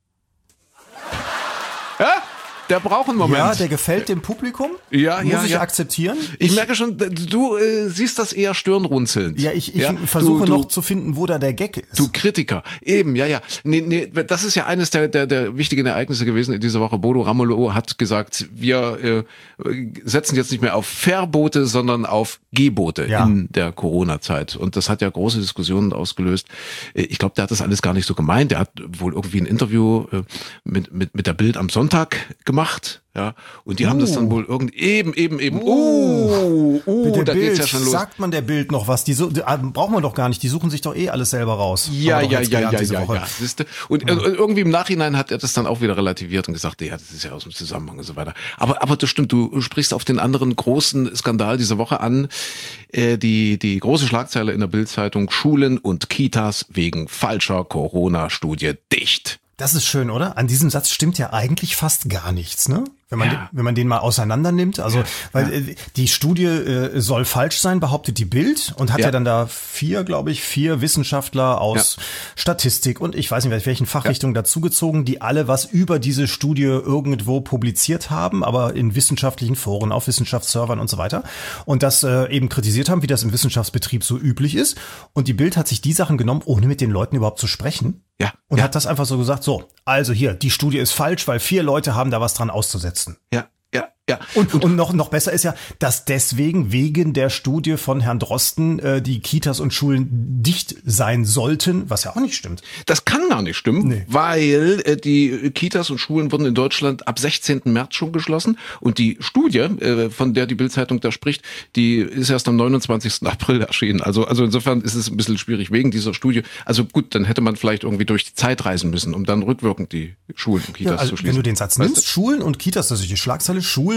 Ja? Der braucht einen Moment. Ja, der gefällt dem Publikum. Ja, Muss ja, ich ja. akzeptieren. Ich, ich merke schon, du äh, siehst das eher stirnrunzelnd. Ja, ich, ich ja? versuche du, noch du, zu finden, wo da der Gag ist. Du Kritiker. Eben, ja, ja. Nee, nee, das ist ja eines der, der, der wichtigen Ereignisse gewesen in dieser Woche. Bodo Ramelow hat gesagt, wir äh, setzen jetzt nicht mehr auf Verbote, sondern auf Gebote ja. in der Corona-Zeit. Und das hat ja große Diskussionen ausgelöst. Ich glaube, der hat das alles gar nicht so gemeint. Der hat wohl irgendwie ein Interview äh, mit, mit, mit der Bild am Sonntag gemacht. Ja, und die uh. haben das dann wohl irgendwie eben, eben, eben, uh, uh, uh da Bild, geht's ja schon los. Sagt man der Bild noch was? Die, so, die braucht man doch gar nicht, die suchen sich doch eh alles selber raus. Ja, ja, ja, ja, ja, ja, siehste. Und ja. äh, irgendwie im Nachhinein hat er das dann auch wieder relativiert und gesagt, ja, das ist ja aus dem Zusammenhang und so weiter. Aber, aber das stimmt, du sprichst auf den anderen großen Skandal dieser Woche an, äh, die, die große Schlagzeile in der Bild-Zeitung, Schulen und Kitas wegen falscher Corona-Studie dicht. Das ist schön, oder? An diesem Satz stimmt ja eigentlich fast gar nichts, ne? Wenn man, ja. wenn man den mal auseinander nimmt. Also, weil ja. die Studie äh, soll falsch sein, behauptet die Bild und hat ja, ja dann da vier, glaube ich, vier Wissenschaftler aus ja. Statistik und ich weiß nicht, welchen Fachrichtungen ja. dazugezogen, die alle was über diese Studie irgendwo publiziert haben, aber in wissenschaftlichen Foren, auf Wissenschaftsservern und so weiter. Und das äh, eben kritisiert haben, wie das im Wissenschaftsbetrieb so üblich ist. Und die Bild hat sich die Sachen genommen, ohne mit den Leuten überhaupt zu sprechen. Ja. Und ja. hat das einfach so gesagt, so, also hier, die Studie ist falsch, weil vier Leute haben da was dran auszusetzen. Ja, ja, ja. Und, und, und noch, noch besser ist ja, dass deswegen wegen der Studie von Herrn Drosten äh, die Kitas und Schulen dicht sein sollten, was ja auch nicht stimmt. Das kann gar nicht stimmen, nee. weil äh, die Kitas und Schulen wurden in Deutschland ab sechzehnten März schon geschlossen und die Studie, äh, von der die Bild-Zeitung da spricht, die ist erst am neunundzwanzigsten April erschienen. Also, also insofern ist es ein bisschen schwierig wegen dieser Studie. Also gut, dann hätte man vielleicht irgendwie durch die Zeit reisen müssen, um dann rückwirkend die Schulen und Kitas ja, also zu schließen. Wenn du den Satz nimmst, weißt du? Schulen und Kitas, das ist die Schlagzeile, Schulen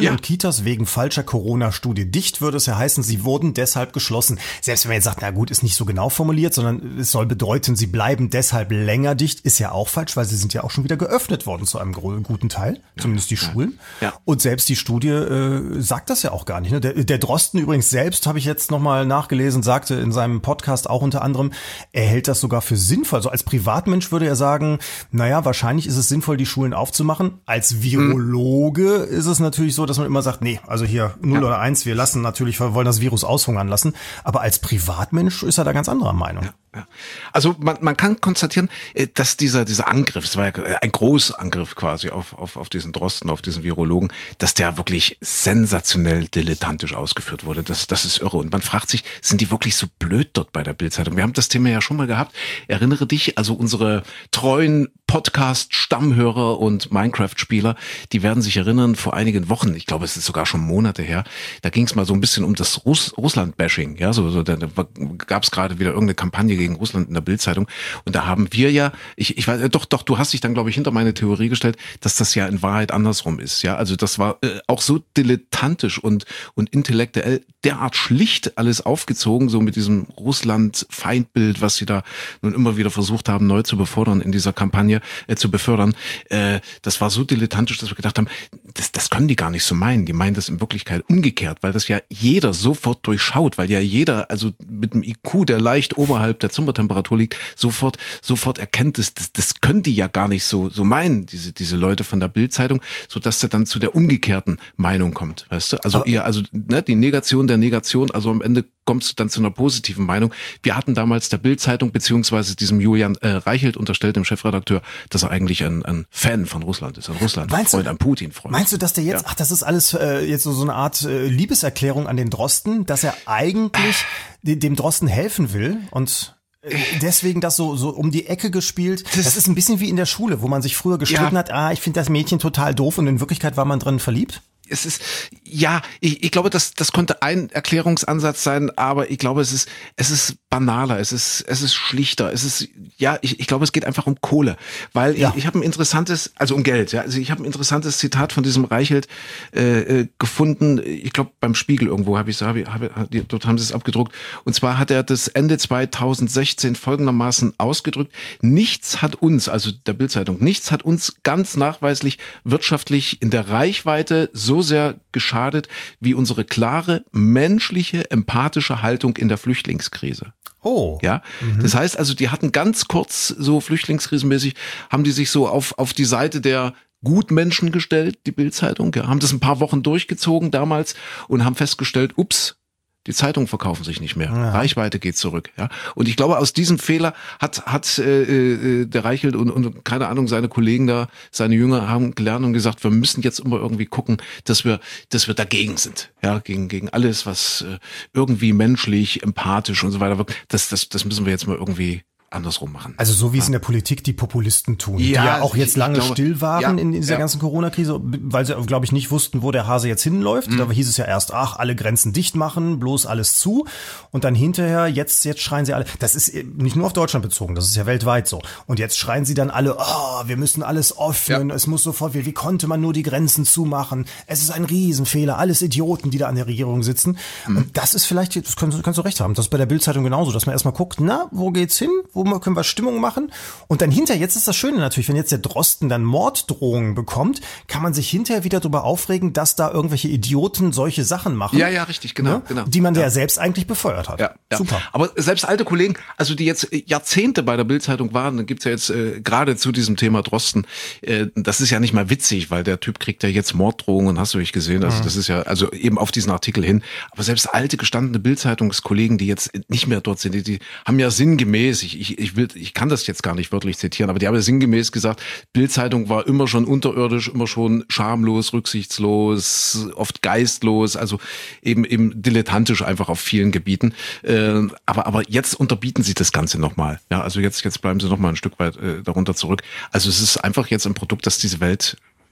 Schulen ja. und Kitas wegen falscher Corona-Studie dicht, würde es ja heißen, sie wurden deshalb geschlossen. Selbst wenn man jetzt sagt, na gut, ist nicht so genau formuliert, sondern es soll bedeuten, sie bleiben deshalb länger dicht, ist ja auch falsch, weil sie sind ja auch schon wieder geöffnet worden zu einem guten Teil, ja. zumindest die Schulen. Ja. Ja. Und selbst die Studie äh, sagt das ja auch gar nicht. Ne? Der, der Drosten übrigens selbst, habe ich jetzt nochmal nachgelesen, sagte in seinem Podcast auch unter anderem, er hält das sogar für sinnvoll. Also als Privatmensch würde er sagen, naja, wahrscheinlich ist es sinnvoll, die Schulen aufzumachen. Als Virologe hm. ist es natürlich so, dass man immer sagt, nee, also hier null ja. oder eins, wir lassen natürlich, wir wollen das Virus aushungern lassen. Aber als Privatmensch ist er da ganz anderer Meinung. Ja. Ja. Also man, man kann konstatieren, dass dieser dieser Angriff, es war ja ein Großangriff quasi auf, auf, auf diesen Drosten, auf diesen Virologen, dass der wirklich sensationell dilettantisch ausgeführt wurde. Das, das ist irre. Und man fragt sich, sind die wirklich so blöd dort bei der Bild-Zeitung? Wir haben das Thema ja schon mal gehabt. Erinnere dich, also unsere treuen Podcast-Stammhörer und Minecraft-Spieler, die werden sich erinnern, vor einigen Wochen, ich glaube, es ist sogar schon Monate her, da ging es mal so ein bisschen um das Russ- Russland-Bashing. Ja, so, so da, da gab es gerade wieder irgendeine Kampagne gegen Russland in der Bild-Zeitung. Und da haben wir ja, ich, ich weiß, doch, doch, du hast dich dann, glaube ich, hinter meine Theorie gestellt, dass das ja in Wahrheit andersrum ist. Ja, also das war äh, auch so dilettantisch und, und intellektuell derart schlicht alles aufgezogen, so mit diesem Russland-Feindbild, was sie da nun immer wieder versucht haben, neu zu befördern in dieser Kampagne, äh, zu befördern. Äh, das war so dilettantisch, dass wir gedacht haben, das, das können die gar nicht so meinen. Die meinen das in Wirklichkeit umgekehrt, weil das ja jeder sofort durchschaut, weil ja jeder, also mit einem I Q, der leicht oberhalb der Zimmertemperatur liegt, sofort sofort erkennt es, das, das können die ja gar nicht so so meinen, diese diese Leute von der Bild-Zeitung, so dass er dann zu der umgekehrten Meinung kommt, weißt du? Also aber eher, also ne, die Negation der Negation, also am Ende kommst du dann zu einer positiven Meinung. Wir hatten damals der Bild-Zeitung beziehungsweise diesem Julian äh, Reichelt unterstellt, dem Chefredakteur, dass er eigentlich ein, ein Fan von Russland ist, ein Russland-Freund, ein Putin-Freund. Meinst du, dass der jetzt, ja. ach, das ist alles äh, jetzt so, so eine Art äh, Liebeserklärung an den Drosten, dass er eigentlich äh. dem Drosten helfen will und deswegen das so so um die Ecke gespielt. Das, das ist ein bisschen wie in der Schule, wo man sich früher gestritten ja. hat, ah, ich finde das Mädchen total doof und in Wirklichkeit war man drin verliebt. Es ist, ja, ich, ich glaube, das, das konnte ein Erklärungsansatz sein, aber ich glaube, es ist, es ist banaler, es ist, es ist schlichter, es ist, ja, ich, ich glaube, es geht einfach um Kohle, weil ja. ich, ich habe ein interessantes, also um Geld, ja, also ich habe ein interessantes Zitat von diesem Reichelt äh, gefunden, ich glaube, beim Spiegel irgendwo habe ich es, hab, hab, dort haben sie es abgedruckt, und zwar hat er das Ende zweitausendsechzehn folgendermaßen ausgedrückt: Nichts hat uns, also der Bild-Zeitung, nichts hat uns ganz nachweislich wirtschaftlich in der Reichweite so sehr geschadet wie unsere klare, menschliche, empathische Haltung in der Flüchtlingskrise. Oh. Ja. Mhm. Das heißt also, die hatten ganz kurz so flüchtlingskrisenmäßig, haben die sich so auf, auf die Seite der Gutmenschen gestellt, die Bild-Zeitung, ja, haben das ein paar Wochen durchgezogen damals und haben festgestellt, ups, die Zeitungen verkaufen sich nicht mehr. Ja. Reichweite geht zurück. Ja. Und ich glaube, aus diesem Fehler hat hat äh, der Reichelt und, und keine Ahnung, seine Kollegen da, seine Jünger haben gelernt und gesagt, wir müssen jetzt immer irgendwie gucken, dass wir dass wir dagegen sind. Ja, gegen gegen alles, was äh, irgendwie menschlich, empathisch und so weiter wirkt. Das das das müssen wir jetzt mal irgendwie andersrum machen. Also so wie ja. es in der Politik die Populisten tun, ja, die ja auch jetzt lange glaube, still waren ja, in dieser ja. ganzen Corona-Krise, weil sie, glaube ich, nicht wussten, wo der Hase jetzt hinläuft. Mhm. Da hieß es ja erst, ach, alle Grenzen dicht machen, bloß alles zu. Und dann hinterher, jetzt jetzt schreien sie alle, das ist nicht nur auf Deutschland bezogen, das ist ja weltweit so. Und jetzt schreien sie dann alle, oh, wir müssen alles öffnen, ja. es muss sofort, wie, wie konnte man nur die Grenzen zumachen? Es ist ein Riesenfehler, alles Idioten, die da an der Regierung sitzen. Mhm. Und das ist vielleicht, das kannst, kannst du recht haben, das ist bei der Bild-Zeitung genauso, dass man erstmal guckt, na, wo geht's hin? Wo können wir Stimmung machen? Und dann hinterher, jetzt ist das Schöne natürlich, wenn jetzt der Drosten dann Morddrohungen bekommt, kann man sich hinterher wieder darüber aufregen, dass da irgendwelche Idioten solche Sachen machen. Ja, ja, richtig, genau. Ne? genau. Die man ja. ja selbst eigentlich befeuert hat. Ja, ja. Super. Aber selbst alte Kollegen, also die jetzt Jahrzehnte bei der Bild-Zeitung waren, dann gibt's ja jetzt äh, gerade zu diesem Thema Drosten, äh, das ist ja nicht mal witzig, weil der Typ kriegt ja jetzt Morddrohungen, hast du nicht gesehen, also mhm. das ist ja, also eben auf diesen Artikel hin, aber selbst alte gestandene Bild-Zeitungskollegen, die jetzt nicht mehr dort sind, die, die haben ja sinngemäß, ich, ich, ich will ich kann das jetzt gar nicht wörtlich zitieren, aber die haben ja sinngemäß gesagt, Bild-Zeitung war immer schon unterirdisch, immer schon schamlos, rücksichtslos, oft geistlos, also eben eben dilettantisch einfach auf vielen Gebieten. Äh, aber aber jetzt unterbieten sie das Ganze nochmal. Ja, also jetzt jetzt bleiben sie nochmal ein Stück weit äh, darunter zurück. Also es ist einfach jetzt ein Produkt, das diese Welt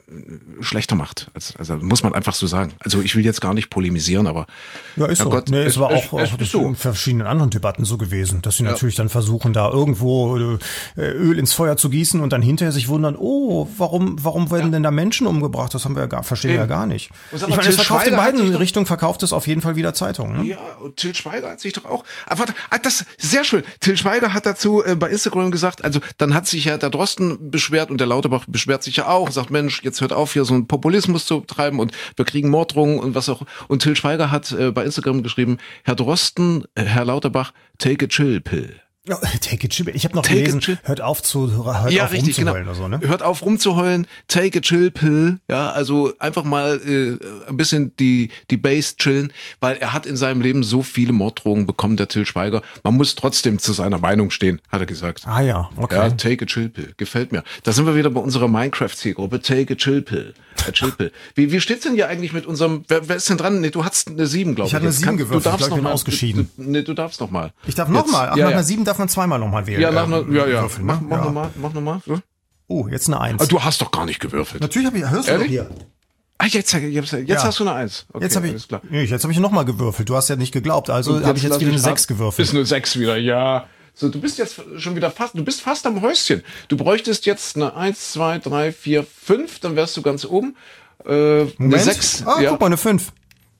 schlechter macht. Also, also muss man einfach so sagen. Also ich will jetzt gar nicht polemisieren, aber ja, ist so. Gott, nee, es, es war es, auch, es, auch es so. in verschiedenen anderen Debatten so gewesen, dass sie ja. natürlich dann versuchen, da irgendwo äh, Öl ins Feuer zu gießen und dann hinterher sich wundern, oh, warum, warum werden ja. denn da Menschen umgebracht? Das haben wir ja gar, verstehen wir ja gar nicht. Ich meine, es verkauft in beiden Richtungen, verkauft es auf jeden Fall wieder Zeitungen. Ne? Ja, und Til Schweiger hat sich doch auch, aber das sehr schön. Til Schweiger hat dazu äh, bei Instagram gesagt, also dann hat sich ja der Drosten beschwert und der Lauterbach beschwert sich ja auch, sagt, Mensch, jetzt hört auf, hier so einen Populismus zu treiben und wir kriegen Morddrohungen und was auch. Und Til Schweiger hat äh, bei Instagram geschrieben, Herr Drosten, äh, Herr Lauterbach, take a chill pill. Ja, take a chill. Ich habe noch take gelesen, hört auf zu hört ja, auf richtig, rumzuheulen genau. oder so, ne? Hört auf rumzuheulen, take a chill pill. Ja, also einfach mal äh, ein bisschen die die Base chillen, weil er hat in seinem Leben so viele Morddrohungen bekommen, der Til Schweiger. Man muss trotzdem zu seiner Meinung stehen, hat er gesagt. Ah ja, okay. Ja, take a chill pill. Gefällt mir. Da sind wir wieder bei unserer Minecraft-Zielgruppe. Take a chill pill. A chill pill. Wie, wie steht's denn hier eigentlich mit unserem, wer, wer ist denn dran? Nee, du hast eine sieben, glaube ich. Ich hatte eine sieben gewürfelt, du darfst ich glaub, ich bin noch mal, ausgeschieden. Du, nee, du darfst noch mal. Ich darf noch Jetzt. mal. Ach, ja, nach ja. einer sieben darf man zweimal noch mal wählen. Ja, nach einer, ähm, ja, ja. Würfeln, mach, ne? mach ja. noch mal, mach noch mal. So. Oh, jetzt eine eins. Ah, du hast doch gar nicht gewürfelt. Natürlich habe ich, hörst du doch hier. Ah, jetzt, jetzt, jetzt Ja. hast du eine Eins. Okay, Jetzt habe ich, alles klar. nee, jetzt habe ich noch mal gewürfelt. Du hast ja nicht geglaubt, also habe ich jetzt lass wieder eine mich sechs raten. gewürfelt. Ist eine sechs wieder, ja. So, du bist jetzt schon wieder fast, du bist fast am Häuschen. Du bräuchtest jetzt eine eins, zwei, drei, vier, fünf, dann wärst du ganz oben. Äh, eine Moment. sechs. Ah, ja. guck mal, eine fünf.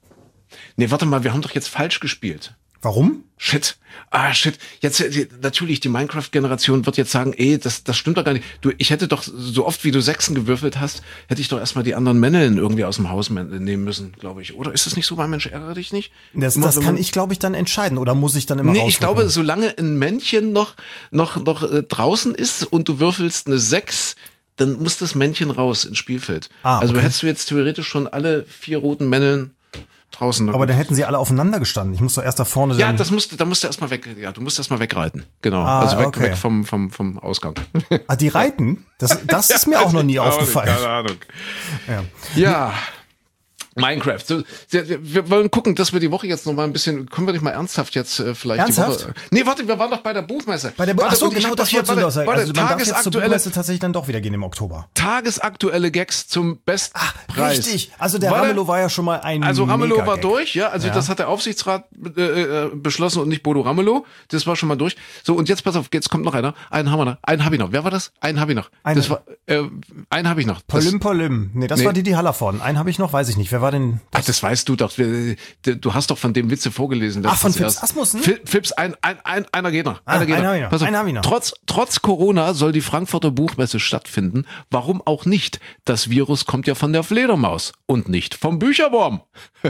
Nee, warte mal, wir haben doch jetzt falsch gespielt. Warum? Shit. Ah, shit. Jetzt, äh, natürlich, die Minecraft-Generation wird jetzt sagen, ey, das, das stimmt doch gar nicht. Du, ich hätte doch, so oft wie du Sechsen gewürfelt hast, hätte ich doch erstmal die anderen Männeln irgendwie aus dem Haus nehmen müssen, glaube ich. Oder ist das nicht so, weil Mensch, ärgere dich nicht? Das, Immer, das wenn kann man- ich, glaube ich, dann entscheiden. Oder muss ich dann immer Nee, rausrücken? ich glaube, solange ein Männchen noch, noch, noch äh, draußen ist und du würfelst eine Sechs, dann muss das Männchen raus ins Spielfeld. Ah, Also okay. hättest du jetzt theoretisch schon alle vier roten Männeln draußen. Aber dann hätten sie alle aufeinander gestanden. Ich muss doch erst da vorne Ja, dann... das musst du, da musst du erstmal weg, ja, du musst erstmal wegreiten. Genau. Ah, also weg, okay. weg vom, vom, vom Ausgang. Ah, die reiten? Das, das ist mir auch noch nie aufgefallen. Keine Ahnung. Ja. Ja. Minecraft. So, wir, wir wollen gucken, dass wir die Woche jetzt noch mal ein bisschen, können wir nicht mal ernsthaft jetzt äh, vielleicht Ernsthaft? die Woche. Nee, warte, wir waren doch bei der Buchmesse. Bei der Bu- Warte, Ach so, und ich genau, hab das doch hier, wolltest du doch sagen. warte, Also man darf jetzt zur tagesaktuelle, Buchmesse tatsächlich dann doch wieder gehen im Oktober. tagesaktuelle Gags zum Bestpreis. Richtig. Also der Warte, Ramelow war ja schon mal ein Also Ramelow war Mega-Gag. durch, ja, also Ja. das hat der Aufsichtsrat äh, äh, beschlossen und nicht Bodo Ramelow. Das war schon mal durch. So, und jetzt pass auf, jetzt kommt noch einer. Einen haben wir noch. Einen habe ich noch. Wer war das? Einen habe ich noch. Einen- Das war, äh, einen habe ich noch. Das, Polim Polim. Nee, das Nee. war Didi Hallervorden. Einen habe ich noch, weiß ich nicht. Wer war denn... Ach, das weißt du doch. Wir- Du hast doch von dem Witze vorgelesen. Ach, von letztens Fips erst. Asmussen? Fi- Fips, ein, ein, ein, einer geht noch. Ah, Einer geht einen noch. hab ich noch. Pass auf. Einen hab ich noch. Trotz, trotz Corona soll die Frankfurter Buchmesse stattfinden. Warum auch nicht? Das Virus kommt ja von der Fledermaus und nicht vom Bücherwurm.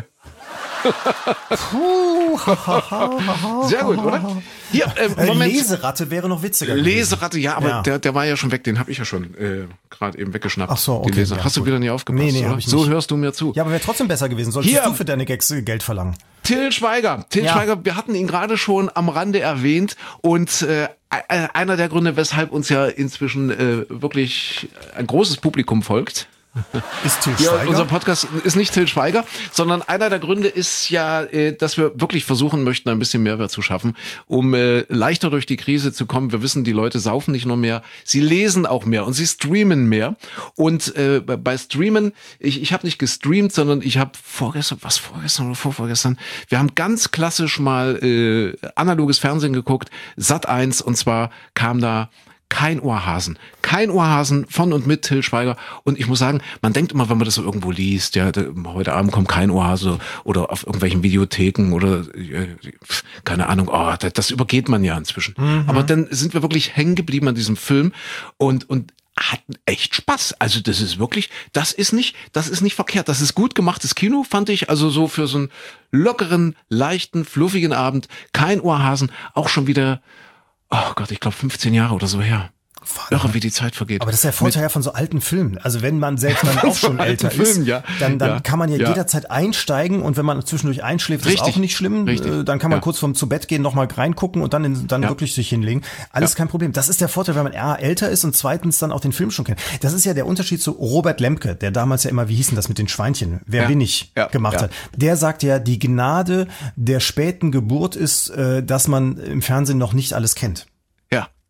Puh, Sehr gut, oder? Hier, äh, Äh, Moment. Leseratte wäre noch witziger gewesen. Leseratte, ja, aber Ja. Der, der war ja schon weg, den habe ich ja schon äh, gerade eben weggeschnappt. Ach so, okay, Die Leser. ja, Hast du gut. wieder nie aufgepasst, Nee, nee, oder? hab ich So nicht. hörst du mir zu. Ja, aber wäre trotzdem besser gewesen. Solltest Hier. du für deine Gags äh, Geld verlangen? Till Schweiger. Till Ja. Schweiger, wir hatten ihn gerade schon am Rande erwähnt und äh, äh, einer der Gründe, weshalb uns ja inzwischen äh, wirklich ein großes Publikum folgt. Ist Til Ja, Schweiger? unser Podcast ist nicht Till Schweiger, sondern einer der Gründe ist ja, äh, dass wir wirklich versuchen möchten, ein bisschen Mehrwert zu schaffen, um äh, leichter durch die Krise zu kommen. Wir wissen, die Leute saufen nicht nur mehr, sie lesen auch mehr und sie streamen mehr. Und äh, bei Streamen, ich, ich habe nicht gestreamt, sondern ich habe vorgestern, was vorgestern oder vorvorgestern, wir haben ganz klassisch mal äh, analoges Fernsehen geguckt, Sat eins, und zwar kam da kein Ohrhasen. Kein Ohrhasen von und mit Till Schweiger. Und ich muss sagen, man denkt immer, wenn man das so irgendwo liest, ja, da, heute Abend kommt kein Ohrhase oder auf irgendwelchen Videotheken oder äh, keine Ahnung, oh, das, das übergeht man ja inzwischen. Mhm. Aber dann sind wir wirklich hängen geblieben an diesem Film und, und hatten echt Spaß. Also das ist wirklich, das ist nicht, das ist nicht verkehrt. Das ist gut gemachtes Kino, fand ich. Also so für so einen lockeren, leichten, fluffigen Abend. Kein Ohrhasen. Auch schon wieder, oh Gott, ich glaube fünfzehn Jahre oder so her. Irre, wie die Zeit vergeht. Aber das ist der Vorteil ja von so alten Filmen. Also wenn man selbst dann auch so schon älter alten ist, Filmen, ja. dann, dann Ja. kann man ja, Ja. jederzeit einsteigen und wenn man zwischendurch einschläft, ist Richtig. auch nicht schlimm. Richtig. Äh, Dann kann man Ja. kurz vorm zu Bett gehen nochmal reingucken und dann, in, dann Ja. wirklich sich hinlegen. Alles Ja. kein Problem. Das ist der Vorteil, wenn man A, älter ist und zweitens dann auch den Film schon kennt. Das ist ja der Unterschied zu Robert Lemke, der damals ja immer, wie hieß denn das mit den Schweinchen? Wer Ja. bin ich? Ja. gemacht Ja. hat. Der sagt ja, die Gnade der späten Geburt ist, äh, dass man im Fernsehen noch nicht alles kennt. Ja, ja.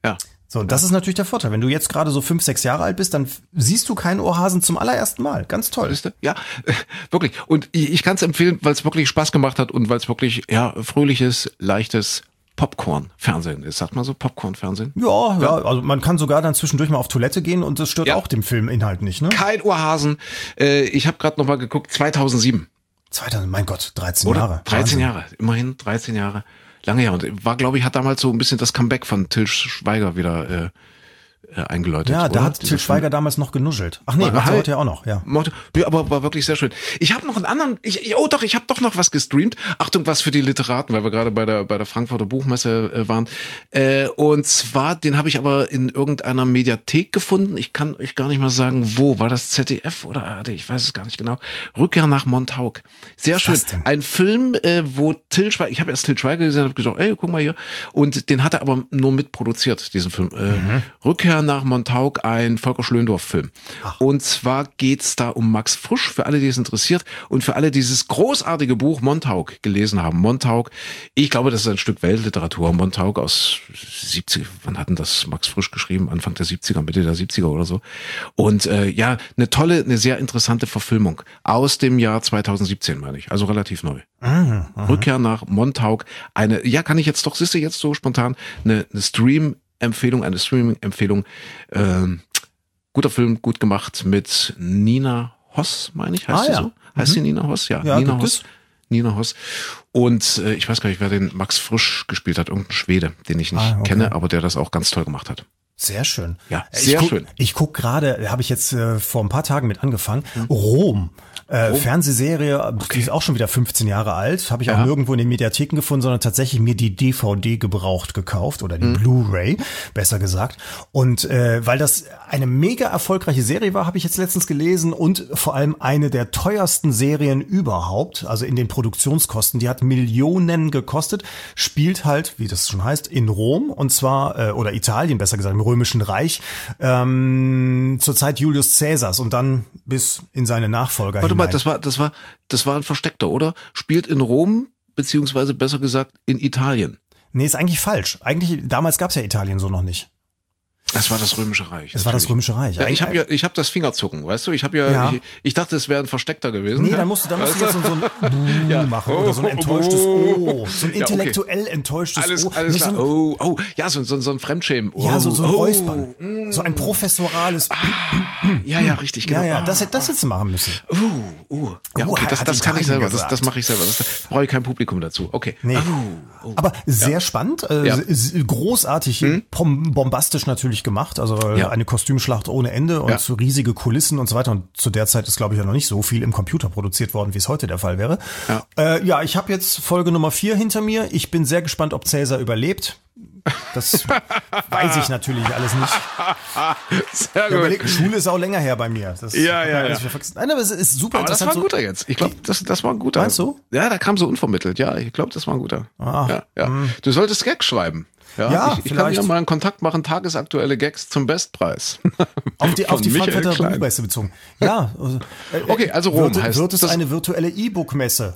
So, und das ist natürlich der Vorteil. Wenn du jetzt gerade so fünf, sechs Jahre alt bist, dann siehst du keinen Ohrhasen zum allerersten Mal. Ganz toll. Ja, wirklich. Und ich, ich kann es empfehlen, weil es wirklich Spaß gemacht hat und weil es wirklich ja fröhliches, leichtes Popcorn-Fernsehen ist. Sagt man so, Popcorn-Fernsehen? Ja, ja, ja, also man kann sogar dann zwischendurch mal auf Toilette gehen und das stört ja auch dem Filminhalt nicht, ne? Kein Ohrhasen. Äh, ich habe gerade noch mal geguckt, zweitausendsieben. zweitausend, mein Gott, dreizehn Oder? Jahre. dreizehn Wahnsinn. Jahre, immerhin dreizehn Jahre. Lange her. Und war, glaube ich, hat damals so ein bisschen das Comeback von Til Schweiger wieder äh, äh, eingeläutet. Ja, da oder? hat Til Schweiger damals noch genuschelt. Ach nee, War- macht er halt- heute ja auch noch, ja. Mochte- Ja, aber war wirklich sehr schön. Ich habe noch einen anderen, ich, ich- oh doch, ich habe doch noch was gestreamt. Achtung, was für die Literaten, weil wir gerade bei der bei der Frankfurter Buchmesse äh, waren. Äh, und zwar, den habe ich aber in irgendeiner Mediathek gefunden. Ich kann euch gar nicht mal sagen, wo. War das Z D F oder A R D? Ich weiß es gar nicht genau. Rückkehr nach Montauk. Sehr Was schön. ist das denn? Ein Film, äh, wo Til Schweiger, ich habe erst Til Schweiger gesehen, habe gesagt, ey, guck mal hier. Und den hat er aber nur mitproduziert, diesen Film. Äh, Mhm. Rückkehr nach Montauk, ein Volker Schlöndorff-Film. Und zwar geht's da um Max Frisch, für alle, die es interessiert und für alle, die dieses großartige Buch Montauk gelesen haben. Montauk, ich glaube, das ist ein Stück Weltliteratur. Montauk aus siebzig, wann hat denn das Max Frisch geschrieben? Anfang der siebziger, Mitte der siebziger oder so. Und äh, ja, eine tolle, eine sehr interessante Verfilmung aus dem Jahr zweitausendsiebzehn, meine ich. Also relativ neu. Mhm, Rückkehr nach Montauk. Eine, ja, kann ich jetzt doch, siehst du jetzt so spontan, eine, eine Stream-Empfehlung, eine Streaming-Empfehlung. Ähm, guter Film, gut gemacht mit Nina Hoss, meine ich, heißt Ah, sie ja. so? Heißt sie Nina Hoss? Ja, Ja, Nina gibt Hoss. es. Nina Hoss. Und äh, ich weiß gar nicht, wer den Max Frisch gespielt hat. Irgendein Schwede, den ich nicht Ah, okay. kenne, aber der das auch ganz toll gemacht hat. Sehr schön. Ja, Ich sehr guck, schön. Ich guck gerade, habe ich jetzt äh, vor ein paar Tagen mit angefangen, Rom. Äh, Fernsehserie, die ist auch schon wieder fünfzehn Jahre alt, habe ich auch Ja. nirgendwo in den Mediatheken gefunden, sondern tatsächlich mir die D V D gebraucht gekauft oder die Mhm. Blu-ray, besser gesagt. Und äh, weil das eine mega erfolgreiche Serie war, habe ich jetzt letztens gelesen und vor allem eine der teuersten Serien überhaupt, also in den Produktionskosten, die hat Millionen gekostet, spielt halt, wie das schon heißt, in Rom und zwar, äh, oder Italien besser gesagt, im Römischen Reich, ähm, zur Zeit Julius Caesars und dann bis in seine Nachfolger Warte mal, hinein. das war, das war, das war ein Versteckter, oder? Spielt in Rom, beziehungsweise besser gesagt in Italien. Nee, ist eigentlich falsch. Eigentlich, damals gab's ja Italien so noch nicht. Das war das Römische Reich. Das war das natürlich. Römische Reich. Ja, ich habe ja, ich habe das Fingerzucken, weißt du? Ich habe ja, Ja. Ich, ich dachte, es wäre ein Versteckter gewesen. Nee, dann musst du, dann musst du jetzt so ein Buh Ja. machen oder so ein enttäuschtes Oh, so ein Ja, okay. intellektuell enttäuschtes Alles, Oh. alles Nicht klar. so ein, Oh, oh, ja, so, so, so ein Fremdschämen. Oh, ja, so, so ein oh, Räuspern. So ein professorales Ja, ja, richtig, genau. Ja, ja, das, das hättest du machen müssen. Uh, uh. Ja, Uh, okay, das, hat das kann ich Italien selber. Das, gesagt. das mache ich selber. Das, das brauche ich kein Publikum dazu. Okay. Nee. Uh, uh. Aber sehr spannend, äh, Ja. s- großartig, pom- bombastisch natürlich gemacht. Also äh, Ja. eine Kostümschlacht ohne Ende und Ja. so riesige Kulissen und so weiter. Und zu der Zeit ist, glaube ich, ja noch nicht so viel im Computer produziert worden, wie es heute der Fall wäre. Ja. Äh, ja, ich habe jetzt Folge Nummer vier hinter mir. Ich bin sehr gespannt, ob Cäsar überlebt. Das weiß ich natürlich alles nicht. Sehr Ja, gut. überleg, Schule ist auch länger her bei mir. Das Ja, ja, alles ja. wieder vergessen. Nein, aber es ist super Aber das interessant. war ein so- guter jetzt. Ich glaube, das, das war ein guter. Meinst du? Ja, der kam so unvermittelt. Ja, ich glaube, das war ein guter. Ah, ja, ja. Du solltest Gags schreiben. Ja, Ja, ich, ich kann vielleicht. ja mal einen Kontakt machen, tagesaktuelle Gags zum Bestpreis. Auf die, auf Von die Michael Frankfurter Klein. Buchmesse bezogen. Ja. also, äh, Okay, also Rom wird, heißt Wird es das- eine virtuelle E-Book-Messe?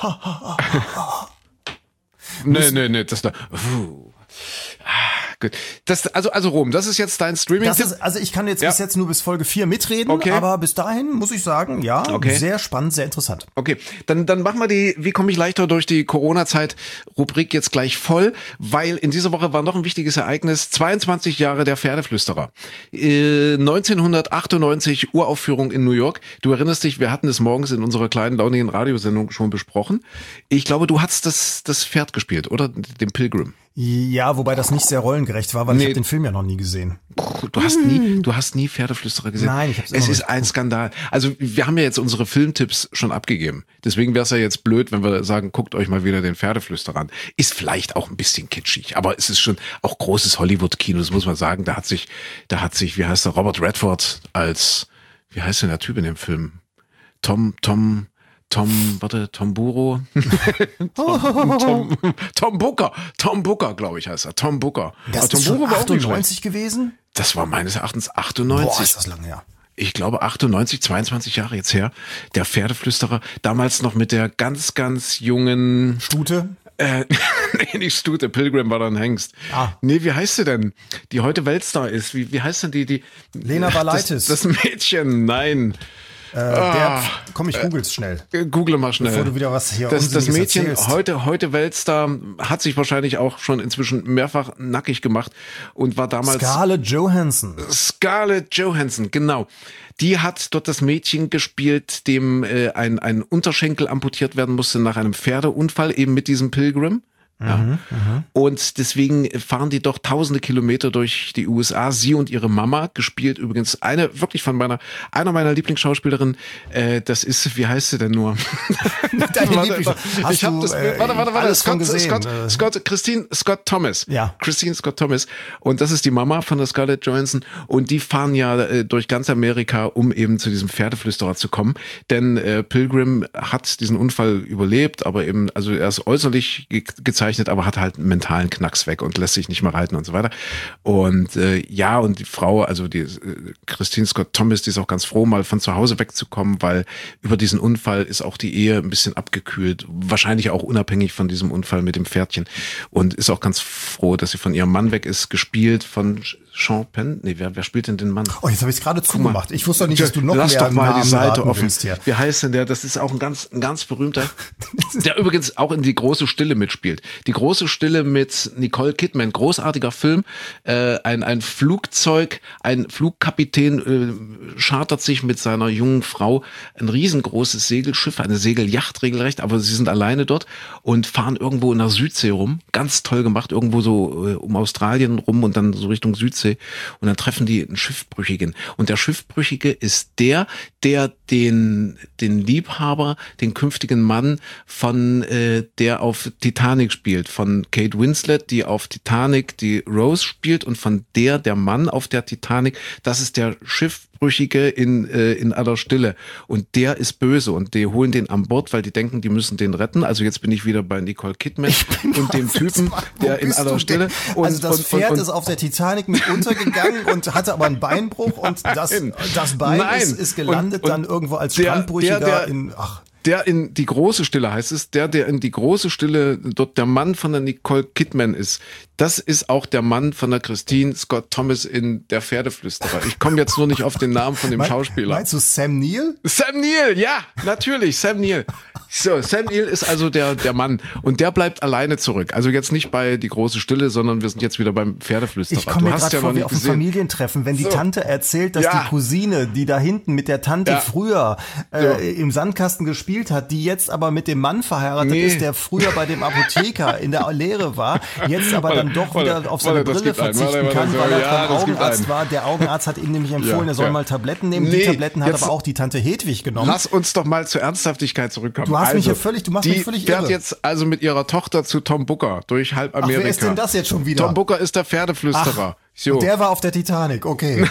Nee, nee, nee, das da. Uh. Ah, gut. Das, also, also Rom, das ist jetzt dein streaming Das ist, also ich kann jetzt Ja. bis jetzt nur bis Folge vier mitreden, Okay. aber bis dahin muss ich sagen, ja, Okay. sehr spannend, sehr interessant. Okay, dann, dann machen wir die Wie komme ich leichter durch die Corona-Zeit-Rubrik jetzt gleich voll, weil in dieser Woche war noch ein wichtiges Ereignis, zweiundzwanzig Jahre der Pferdeflüsterer. Äh, neunzehnhundertachtundneunzig Uraufführung in New York. Du erinnerst dich, wir hatten es morgens in unserer kleinen, launigen Radiosendung schon besprochen. Ich glaube, du hast das, das Pferd gespielt, oder? Den Pilgrim. Ja, wobei das nicht sehr rollengerecht war, weil Nee. ich habe den Film ja noch nie gesehen. Du hast nie, du hast nie Pferdeflüsterer gesehen. Nein, ich hab's immer Es noch ist nicht ein Skandal. Also wir haben ja jetzt unsere Filmtipps schon abgegeben. Deswegen wäre es ja jetzt blöd, wenn wir sagen, guckt euch mal wieder den Pferdeflüsterer an. Ist vielleicht auch ein bisschen kitschig, aber es ist schon auch großes Hollywood-Kino, das muss man sagen. Da hat sich, da hat sich, wie heißt der, Robert Redford als, wie heißt denn der Typ in dem Film? Tom, Tom, Tom, warte, Tom Buro? Tom, Tom, Tom Booker, Tom Booker, glaube ich, heißt er. Tom Booker. Das Aber Tom ist schon Buro war auch nicht schlecht. achtundneunzig gewesen? Das war meines Erachtens Boah, achtundneunzig. ist das lange her. Ich glaube achtundneunzig, zweiundzwanzig Jahre jetzt her. Der Pferdeflüsterer, damals noch mit der ganz, ganz jungen, Stute? Äh, nee, nicht Stute, Pilgrim war dann Hengst. Ah. Nee, wie heißt sie denn? Die heute Weltstar ist. Wie, wie heißt denn die? die Lena Valaitis. Das, das Mädchen, nein. Äh, der, komm, ich google's schnell. Google mal schnell. Bevor du wieder was hier Das, das Mädchen, erzählst. heute, heute Weltstar, hat sich wahrscheinlich auch schon inzwischen mehrfach nackig gemacht und war damals... Scarlett Johansson. Scarlett Johansson, genau. Die hat dort das Mädchen gespielt, dem äh, ein, ein Unterschenkel amputiert werden musste nach einem Pferdeunfall, eben mit diesem Pilgrim. Ja. Mhm, und deswegen fahren die doch tausende Kilometer durch die U S A. Sie und ihre Mama, gespielt übrigens eine, wirklich von meiner, einer meiner Lieblingsschauspielerinnen, äh, das ist, wie heißt sie denn nur? Deine warte, Lieblings- ich habe das, äh, warte, warte, warte, alles Scott, schon gesehen. Scott, Scott, Christine Scott Thomas. Ja. Christine Scott Thomas. Und das ist die Mama von der Scarlett Johansson. Und die fahren ja äh, durch ganz Amerika, um eben zu diesem Pferdeflüsterer zu kommen. Denn äh, Pilgrim hat diesen Unfall überlebt, aber eben, also er ist äußerlich ge- gezeichnet, aber hat halt einen mentalen Knacks weg und lässt sich nicht mehr reiten und so weiter. Und äh, ja, und die Frau, also die äh, Christine Scott Thomas, die ist auch ganz froh, mal von zu Hause wegzukommen, weil über diesen Unfall ist auch die Ehe ein bisschen abgekühlt. Wahrscheinlich auch unabhängig von diesem Unfall mit dem Pferdchen. Und ist auch ganz froh, dass sie von ihrem Mann weg ist, gespielt von Sean Penn. Nee, wer, wer spielt denn den Mann? Oh, jetzt habe ich es gerade zugemacht. Ich wusste doch nicht, dass du noch Lass mehr doch mal Namen die Seite raten offen. willst hier. Wie heißt denn der? Das ist auch ein ganz, ein ganz berühmter, der übrigens auch in Die große Stille mitspielt. Die große Stille mit Nicole Kidman, großartiger Film. Äh, ein, ein Flugzeug, ein Flugkapitän äh, chartert sich mit seiner jungen Frau ein riesengroßes Segelschiff, eine Segelyacht regelrecht, aber sie sind alleine dort und fahren irgendwo in der Südsee rum. Ganz toll gemacht, irgendwo so äh, um Australien rum und dann so Richtung Südsee. Und dann treffen die einen Schiffbrüchigen. Und der Schiffbrüchige ist der, der den, den Liebhaber, den künftigen Mann von äh, der auf Titanic spielt, von Kate Winslet, die auf Titanic die Rose spielt und von der, der Mann auf der Titanic, das ist der Schiffbrüchige in, äh, in aller Stille. Und der ist böse und die holen den an Bord, weil die denken, die müssen den retten. Also jetzt bin ich wieder bei Nicole Kidman und dem Typen, der in aller Stille. Und, also das und, Pferd und, und, ist auf der Titanic mit untergegangen und hatte aber einen Beinbruch und das, das Bein Nein. ist, ist gelandet Und- und dann irgendwo als der- Strandbrüchiger der- der- in, ach. Der in die große Stille heißt es, der, der in die große Stille dort der Mann von der Nicole Kidman ist, das ist auch der Mann von der Christine Scott Thomas in Der Pferdeflüsterer. Ich komme jetzt nur nicht auf den Namen von dem Mein- Schauspieler. Meinst du Sam Neill? Sam Neill, ja, natürlich, Sam Neill. So, Sam Neill ist also der, der Mann. Und der bleibt alleine zurück. Also jetzt nicht bei Die große Stille, sondern wir sind jetzt wieder beim Pferdeflüsterer. Ich komme mir Du hast gerade ja vor noch wie nicht auf einem gesehen. Familientreffen, wenn die So. Tante erzählt, dass Ja. die Cousine, die da hinten mit der Tante Ja. früher äh, So. im Sandkasten gespielt hat, die jetzt aber mit dem Mann verheiratet Nee. ist, der früher bei dem Apotheker in der Lehre war, jetzt aber dann doch Warte, wieder auf seine warte, das Brille gibt einen. verzichten Warte, warte, kann, so, weil er ja, beim das gibt Augenarzt einen. war. Der Augenarzt hat ihm nämlich empfohlen, Ja, er soll ja. mal Tabletten nehmen. Nee, die Tabletten hat jetzt- aber auch die Tante Hedwig genommen. Lass uns doch mal zur Ernsthaftigkeit zurückkommen. Du hast mich also, hier völlig- du machst die mich völlig fährt irre. jetzt also mit ihrer Tochter zu Tom Booker durch halb Ach, Amerika. wer ist denn das jetzt schon wieder? Tom Booker ist der Pferdeflüsterer. So. Und der war auf der Titanic, okay.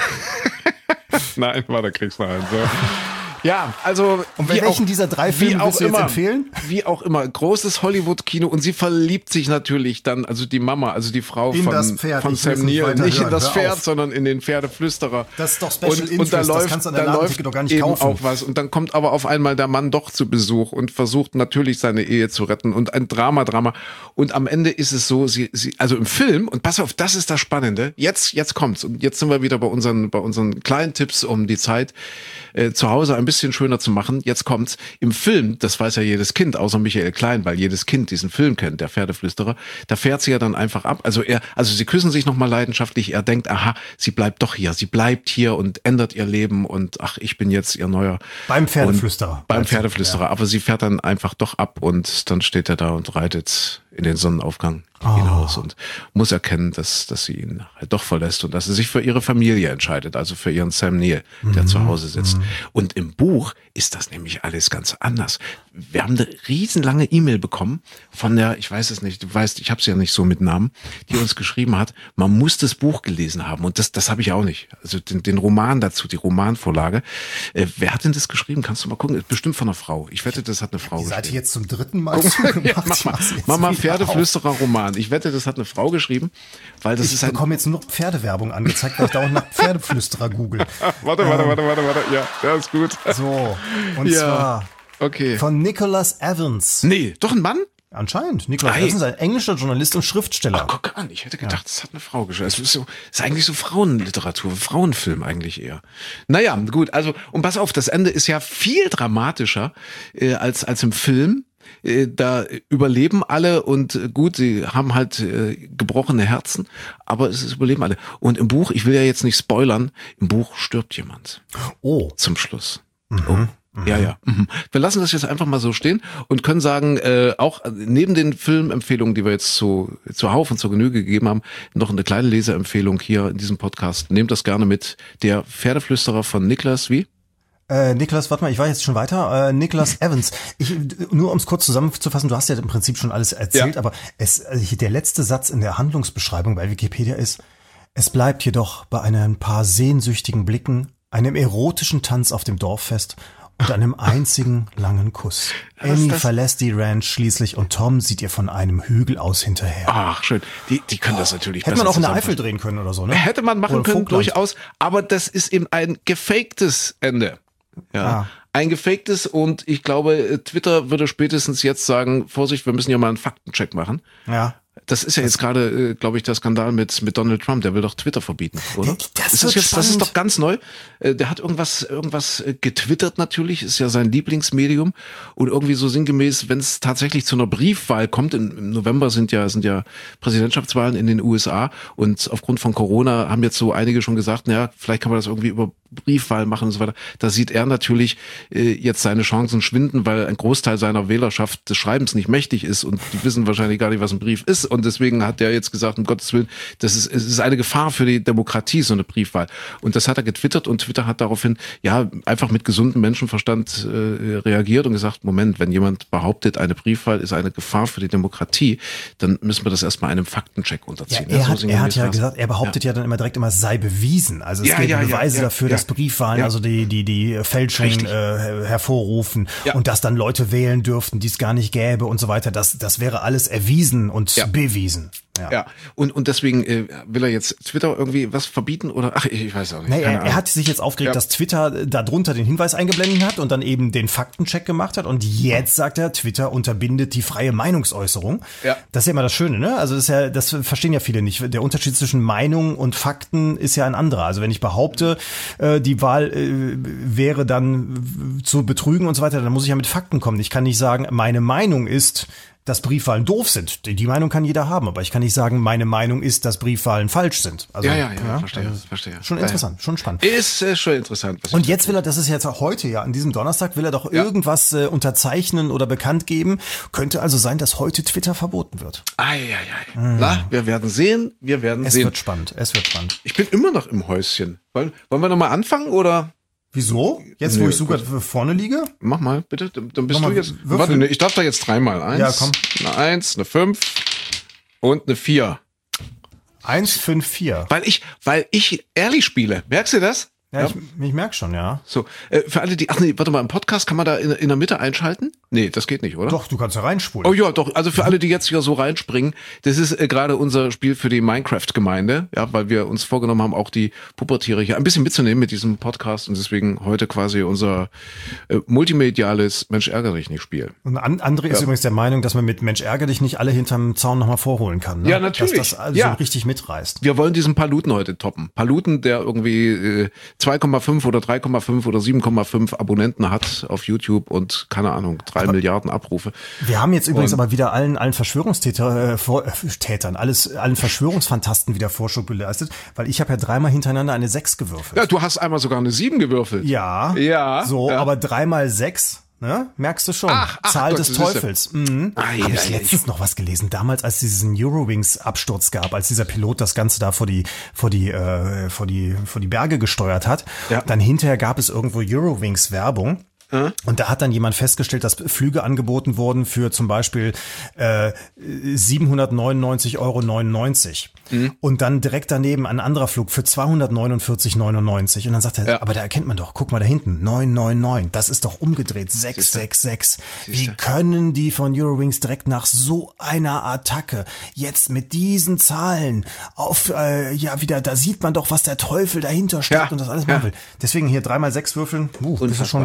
Nein, warte, kriegst du einen. So. Ja, also Und wie welchen auch, dieser drei wie Filme auch willst du jetzt immer, empfehlen? Wie auch immer, großes Hollywood-Kino und sie verliebt sich natürlich dann, also die Mama, also die Frau In von, das Pferd. von Ich will's Sam nicht Neill, weiter nicht in hören. das Hör Pferd, auf. sondern in den Pferdeflüsterer. Das ist doch Special und, und Interest, da das läuft, kannst du an der da Ladentheke läuft doch gar nicht eben kaufen. auch was und dann kommt aber auf einmal der Mann doch zu Besuch und versucht natürlich seine Ehe zu retten und ein Drama, Drama und am Ende ist es so, sie, sie, also im Film und pass auf, das ist das Spannende. Jetzt, jetzt kommt's und jetzt sind wir wieder bei unseren, bei unseren kleinen Tipps, um die Zeit äh, zu Hause ein bisschen schöner zu machen. Jetzt kommt's. Im Film, das weiß ja jedes Kind, außer Michael Klein, weil jedes Kind diesen Film kennt, der Pferdeflüsterer, da fährt sie ja dann einfach ab. Also er, also sie küssen sich nochmal leidenschaftlich. Er denkt, aha, sie bleibt doch hier. Sie bleibt hier und ändert ihr Leben und ach, ich bin jetzt ihr neuer. Beim Pferdeflüsterer. Und beim Pferdeflüsterer. Aber sie fährt dann einfach doch ab und dann steht er da und reitet in den Sonnenaufgang Oh. hinaus und muss erkennen, dass, dass sie ihn halt doch verlässt und dass sie sich für ihre Familie entscheidet, also für ihren Sam Neill, der Mhm. zu Hause sitzt. Und im Buch ist das nämlich alles ganz anders. Wir haben eine riesenlange E-Mail bekommen von der, ich weiß es nicht, du weißt, ich habe sie ja nicht so mit Namen, die uns geschrieben hat, man muss das Buch gelesen haben und das, das habe ich auch nicht. Also den, den Roman dazu, die Romanvorlage. Äh, wer hat denn das geschrieben? Kannst du mal gucken? Bestimmt von einer Frau. Ich wette, das hat eine Frau Die seid ihr geschrieben. jetzt zum dritten Mal zugemacht. Ja, mach Ich mal, mach's jetzt mach mal wieder Pferdeflüsterer Roman. Ich wette, das hat eine Frau geschrieben, weil das auf. Ich ist ein. bekomme jetzt nur noch Pferdewerbung angezeigt, weil ich dauernd nach Pferdeflüsterer google. Warte, warte, warte, warte, warte. Ja, das ist gut. So, und Ja, zwar okay. von Nicholas Evans. Nee, doch ein Mann? Anscheinend. Nicholas Evans ist ein englischer Journalist und Schriftsteller. Ach, guck an, ich hätte gedacht, ja. das hat eine Frau geschrieben. Es ist, so, ist eigentlich so Frauenliteratur, Frauenfilm eigentlich eher. Naja, gut, also, und pass auf, das Ende ist ja viel dramatischer äh, als, als im Film. Äh, da überleben alle und äh, gut, sie haben halt äh, gebrochene Herzen, aber es ist überleben alle. Und im Buch, ich will ja jetzt nicht spoilern, im Buch stirbt jemand. Oh. Zum Schluss. Mhm. Oh. Ja, ja. Mhm. Wir lassen das jetzt einfach mal so stehen und können sagen, äh, auch neben den Filmempfehlungen, die wir jetzt zu, zuhauf und zur Genüge gegeben haben, noch eine kleine Leseempfehlung hier in diesem Podcast. Nehmt das gerne mit. Der Pferdeflüsterer von Niklas, wie? Äh, Niklas, warte mal, ich war jetzt schon weiter. Äh, Niklas Evans. Ich, nur um es kurz zusammenzufassen, du hast ja im Prinzip schon alles erzählt, ja. aber es, also der letzte Satz in der Handlungsbeschreibung bei Wikipedia ist, es bleibt jedoch bei ein paar sehnsüchtigen Blicken, einem erotischen Tanz auf dem Dorffest und einem einzigen langen Kuss. Ja, Annie verlässt die Ranch schließlich und Tom sieht ihr von einem Hügel aus hinterher. Ach, schön. Die, die können oh, das natürlich Hätte man auch in der Eifel drehen können oder so, ne? Hätte man machen können, durchaus. Aber das ist eben ein gefaktes Ende. Ja. Ah. Ein gefaktes und ich glaube, Twitter würde spätestens jetzt sagen, Vorsicht, wir müssen ja mal einen Faktencheck machen. Ja. Das ist ja jetzt gerade, äh, glaube ich, der Skandal mit mit Donald Trump. Der will doch Twitter verbieten, oder? Das, ist das, jetzt, das ist doch ganz neu. Äh, der hat irgendwas irgendwas äh, getwittert natürlich, ist ja sein Lieblingsmedium. Und irgendwie so sinngemäß, wenn es tatsächlich zu einer Briefwahl kommt, in, im November sind ja sind ja Präsidentschaftswahlen in den U S A. Und aufgrund von Corona haben jetzt so einige schon gesagt, naja, vielleicht kann man das irgendwie über Briefwahl machen und so weiter. Da sieht er natürlich äh, jetzt seine Chancen schwinden, weil ein Großteil seiner Wählerschaft des Schreibens nicht mächtig ist und die wissen wahrscheinlich gar nicht, was ein Brief ist. Und deswegen hat er jetzt gesagt, um Gottes Willen, das ist, es ist eine Gefahr für die Demokratie, so eine Briefwahl. Und das hat er getwittert und Twitter hat daraufhin, ja, einfach mit gesundem Menschenverstand äh, reagiert und gesagt, Moment, wenn jemand behauptet, eine Briefwahl ist eine Gefahr für die Demokratie, dann müssen wir das erstmal einem Faktencheck unterziehen. Ja, er, ja, hat, so er hat ja gesagt, er behauptet ja. ja dann immer direkt immer, es sei bewiesen. Also es ja, gibt ja, Beweise ja, ja, dafür, ja. dass Briefwahlen, ja. also die, die, die Fälschung äh, hervorrufen ja. und dass dann Leute wählen dürften, die es gar nicht gäbe und so weiter. Das, das wäre alles erwiesen und ja. bewiesen. Ja. ja, und und deswegen äh, will er jetzt Twitter irgendwie was verbieten oder ach, ich, ich weiß auch nicht. Nee, er, er hat sich jetzt aufgeregt, ja. dass Twitter darunter den Hinweis eingeblendet hat und dann eben den Faktencheck gemacht hat und jetzt sagt er, Twitter unterbindet die freie Meinungsäußerung. Ja. Das ist ja immer das Schöne, ne? Also das ist ja, das verstehen ja viele nicht. Der Unterschied zwischen Meinung und Fakten ist ja ein anderer. Also wenn ich behaupte, äh, die Wahl äh, wäre dann zu betrügen und so weiter, dann muss ich ja mit Fakten kommen. Ich kann nicht sagen, meine Meinung ist, dass Briefwahlen doof sind. Die Meinung kann jeder haben, aber ich kann nicht sagen, meine Meinung ist, dass Briefwahlen falsch sind. Also, ja, ja, ja, ja verstehe, also verstehe. Schon interessant, schon spannend. Ist äh, schon interessant. Was Und jetzt will er, das ist jetzt auch heute, ja, an diesem Donnerstag will er doch ja. irgendwas äh, unterzeichnen oder bekannt geben. Könnte also sein, dass heute Twitter verboten wird. Ei, ei, ei. Mhm. Na, wir werden sehen, wir werden es sehen. Es wird spannend, es wird spannend. Ich bin immer noch im Häuschen. Wollen, wollen wir nochmal anfangen, oder? Wieso? Jetzt, wo nee, ich sogar gut. vorne liege? Mach mal, bitte. Dann bist Mach du jetzt. Würfel. Warte, ich darf da jetzt dreimal. Eins, ja, komm. Eine Eins, eine Fünf und eine Vier. Eins, fünf, vier. Weil ich, weil ich ehrlich spiele. Merkst du das? Ja, ja. Ich, ich merke schon, ja. So, äh, für alle, die, ach nee, warte mal, im Podcast kann man da in, in der Mitte einschalten? Nee, das geht nicht, oder? Doch, du kannst da reinspulen. Oh ja, doch, also für alle, die jetzt hier so reinspringen, das ist äh, gerade unser Spiel für die Minecraft-Gemeinde, ja, weil wir uns vorgenommen haben, auch die Pubertiere hier ein bisschen mitzunehmen mit diesem Podcast und deswegen heute quasi unser äh, multimediales Mensch ärgere dich nicht Spiel. Und An- André ja. ist übrigens der Meinung, dass man mit Mensch ärgere dich nicht alle hinterm Zaun nochmal vorholen kann. Ne? Ja, natürlich. Dass das also ja. so richtig mitreißt. Wir wollen diesen Paluten heute toppen. Paluten, der irgendwie äh, zwei Komma fünf oder drei Komma fünf oder sieben Komma fünf Abonnenten hat auf YouTube und keine Ahnung, drei aber Milliarden Abrufe. Wir haben jetzt übrigens und aber wieder allen allen Verschwörungstäter äh, vor, äh, Tätern, alles allen Verschwörungsfantasten wieder Vorschub geleistet, weil ich habe ja dreimal hintereinander eine sechs gewürfelt. Ja, du hast einmal sogar eine sieben gewürfelt. Ja. Ja. So, ja. aber dreimal sechs. Ne? Merkst du schon? Ach, ach, Zahl Gott, des Teufels. Mhm. Ah, ja, Habe ich ja, letztens ja. noch was gelesen. Damals, als es diesen Eurowings-Absturz gab, als dieser Pilot das Ganze da vor die vor die äh, vor die vor die Berge gesteuert hat, ja. dann hinterher gab es irgendwo Eurowings-Werbung. Und da hat dann jemand festgestellt, dass Flüge angeboten wurden für zum Beispiel äh, siebenhundertneunundneunzig Euro neunundneunzig. Mhm. Und dann direkt daneben ein anderer Flug für zweihundertneunundvierzig neunundneunzig. Und dann sagt er, ja. aber da erkennt man doch, guck mal da hinten, neun neun neun. Das ist doch umgedreht, sechs sechs sechs. Wie können die von Eurowings direkt nach so einer Attacke jetzt mit diesen Zahlen auf, äh, ja wieder, da sieht man doch, was der Teufel dahinter steckt ja. und das alles machen ja. will. Deswegen hier dreimal sechs würfeln, uh, das ist schon gefährdet.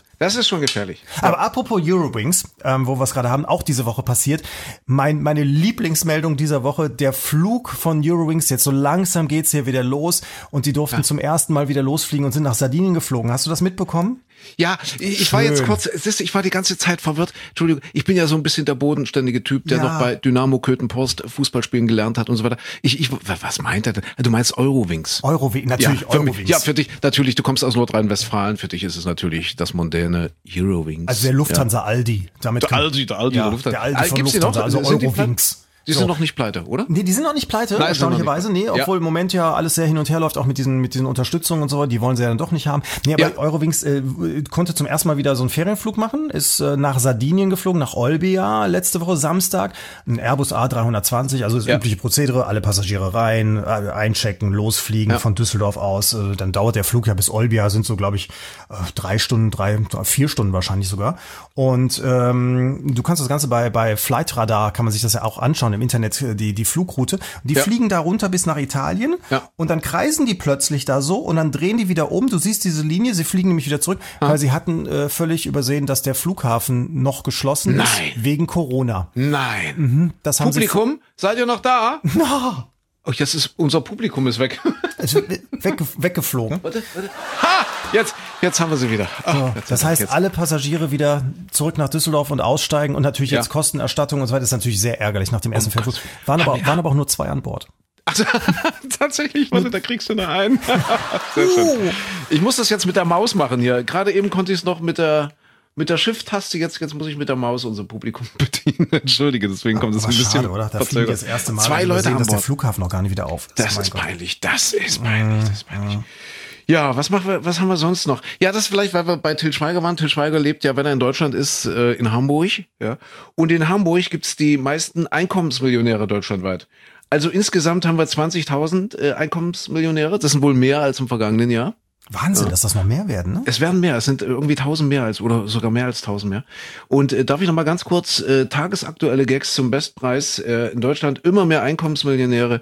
Das ist schon gefährlich. Aber apropos Eurowings, ähm, wo wir es gerade haben, auch diese Woche passiert. Mein, meine Lieblingsmeldung dieser Woche, der Flug von Eurowings, jetzt so langsam geht's hier wieder los und die durften ja. zum ersten Mal wieder losfliegen und sind nach Sardinien geflogen. Hast du das mitbekommen? Ja, ich Schön. war jetzt kurz, siehst du, ich war die ganze Zeit verwirrt. Entschuldigung, ich bin ja so ein bisschen der bodenständige Typ, der ja. noch bei Dynamo Köthen-Post Fußball spielen gelernt hat und so weiter. Ich, ich, was meint er denn? Du meinst Eurowings? Eurowings, natürlich ja, Eurowings. Mich, ja, für dich, natürlich, du kommst aus Nordrhein-Westfalen, für dich ist es natürlich das mondäne Eurowings. Also der Lufthansa ja. Aldi. Damit der Aldi, der Aldi, ja, der Lufthansa. Der Aldi von Gibt's Lufthansa, noch? also Eurowings. Die so. sind noch nicht pleite, oder? Nee, die sind noch nicht pleite, Nein, erstaunlicherweise. Nee, obwohl ja. im Moment ja alles sehr hin und her läuft, auch mit diesen mit diesen Unterstützungen und so, die wollen sie ja dann doch nicht haben. Nee, aber ja. Eurowings äh, konnte zum ersten Mal wieder so einen Ferienflug machen, ist äh, nach Sardinien geflogen, nach Olbia, letzte Woche Samstag. Ein Airbus A drei zwanzig, also das ja. übliche Prozedere, alle Passagiere rein, äh, einchecken, losfliegen ja. von Düsseldorf aus. Äh, dann dauert der Flug ja bis Olbia, sind so, glaube ich, äh, drei Stunden, drei, vier Stunden wahrscheinlich sogar. Und ähm, du kannst das Ganze bei bei Flightradar, kann man sich das ja auch anschauen im Internet, die die Flugroute. Die ja. fliegen da runter bis nach Italien ja. und dann kreisen die plötzlich da so und dann drehen die wieder um. Du siehst diese Linie, sie fliegen nämlich wieder zurück, ah. weil sie hatten äh, völlig übersehen, dass der Flughafen noch geschlossen Nein. ist wegen Corona. Nein. Mhm, das haben Publikum, sie seid ihr noch da? Na. Oh, jetzt ist unser Publikum ist weg. Ist weg, weggeflogen. Warte, warte. Ha! Jetzt, jetzt haben wir sie wieder. Ach, so, das heißt, jetzt. alle Passagiere wieder zurück nach Düsseldorf und aussteigen und natürlich ja. jetzt Kostenerstattung und so weiter. Das ist natürlich sehr ärgerlich nach dem ersten oh, Flug. Waren aber, ja. waren aber auch nur zwei an Bord. Also, tatsächlich, warte, da kriegst du noch einen. Sehr schön. Ich muss das jetzt mit der Maus machen hier. Gerade eben konnte ich es noch mit der Mit der Shift-Taste, jetzt, jetzt muss ich mit der Maus unser Publikum bedienen. Entschuldige, deswegen kommt das ein bisschen. Schade, oder? Da fliegen das erste Mal. Zwei Leute sehen, an dass Bord. Der Flughafen noch gar nicht wieder auf ist. Das ist peinlich, das ist peinlich, das ist peinlich. Ja, was machen wir, was haben wir sonst noch? Ja, das vielleicht, weil wir bei Til Schweiger waren. Til Schweiger lebt ja, wenn er in Deutschland ist, in Hamburg, ja. Und in Hamburg gibt's die meisten Einkommensmillionäre deutschlandweit. Also insgesamt haben wir zwanzigtausend Einkommensmillionäre. Das sind wohl mehr als im vergangenen Jahr. Wahnsinn, ja. dass das noch mehr werden, ne? Es werden mehr, es sind irgendwie tausend mehr als, oder sogar mehr als tausend mehr. Und äh, darf ich noch mal ganz kurz, äh, tagesaktuelle Gags zum Bestpreis, äh, in Deutschland immer mehr Einkommensmillionäre.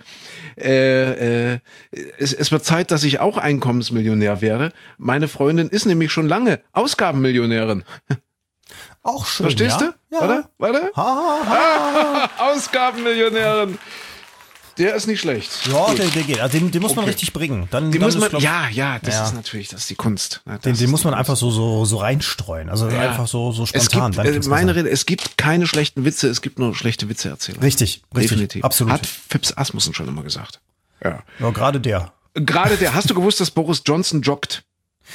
Äh, äh, es, es wird Zeit, dass ich auch Einkommensmillionär werde. Meine Freundin ist nämlich schon lange Ausgabenmillionärin. Auch schön, Verstehst ja? du? Ja. Warte, warte. Ha, ha, ha. Ausgabenmillionärin. Der ist nicht schlecht. Ja, der, der geht. Also den, den muss man okay. richtig bringen. Dann, den dann muss man, ist, glaub, ja, ja, das ja. ist natürlich, das ist die Kunst. Das den den muss man Kunst. einfach so, so, so reinstreuen. Also ja. einfach so, so spontan. Es gibt, äh, meine Rede, es gibt keine schlechten Witze, es gibt nur schlechte Witzeerzähler. Richtig, richtig. Definitiv. Absolut. Hat Phipps Asmussen schon immer gesagt. Ja. Ja, gerade der. Gerade der. Hast du gewusst, dass Boris Johnson joggt?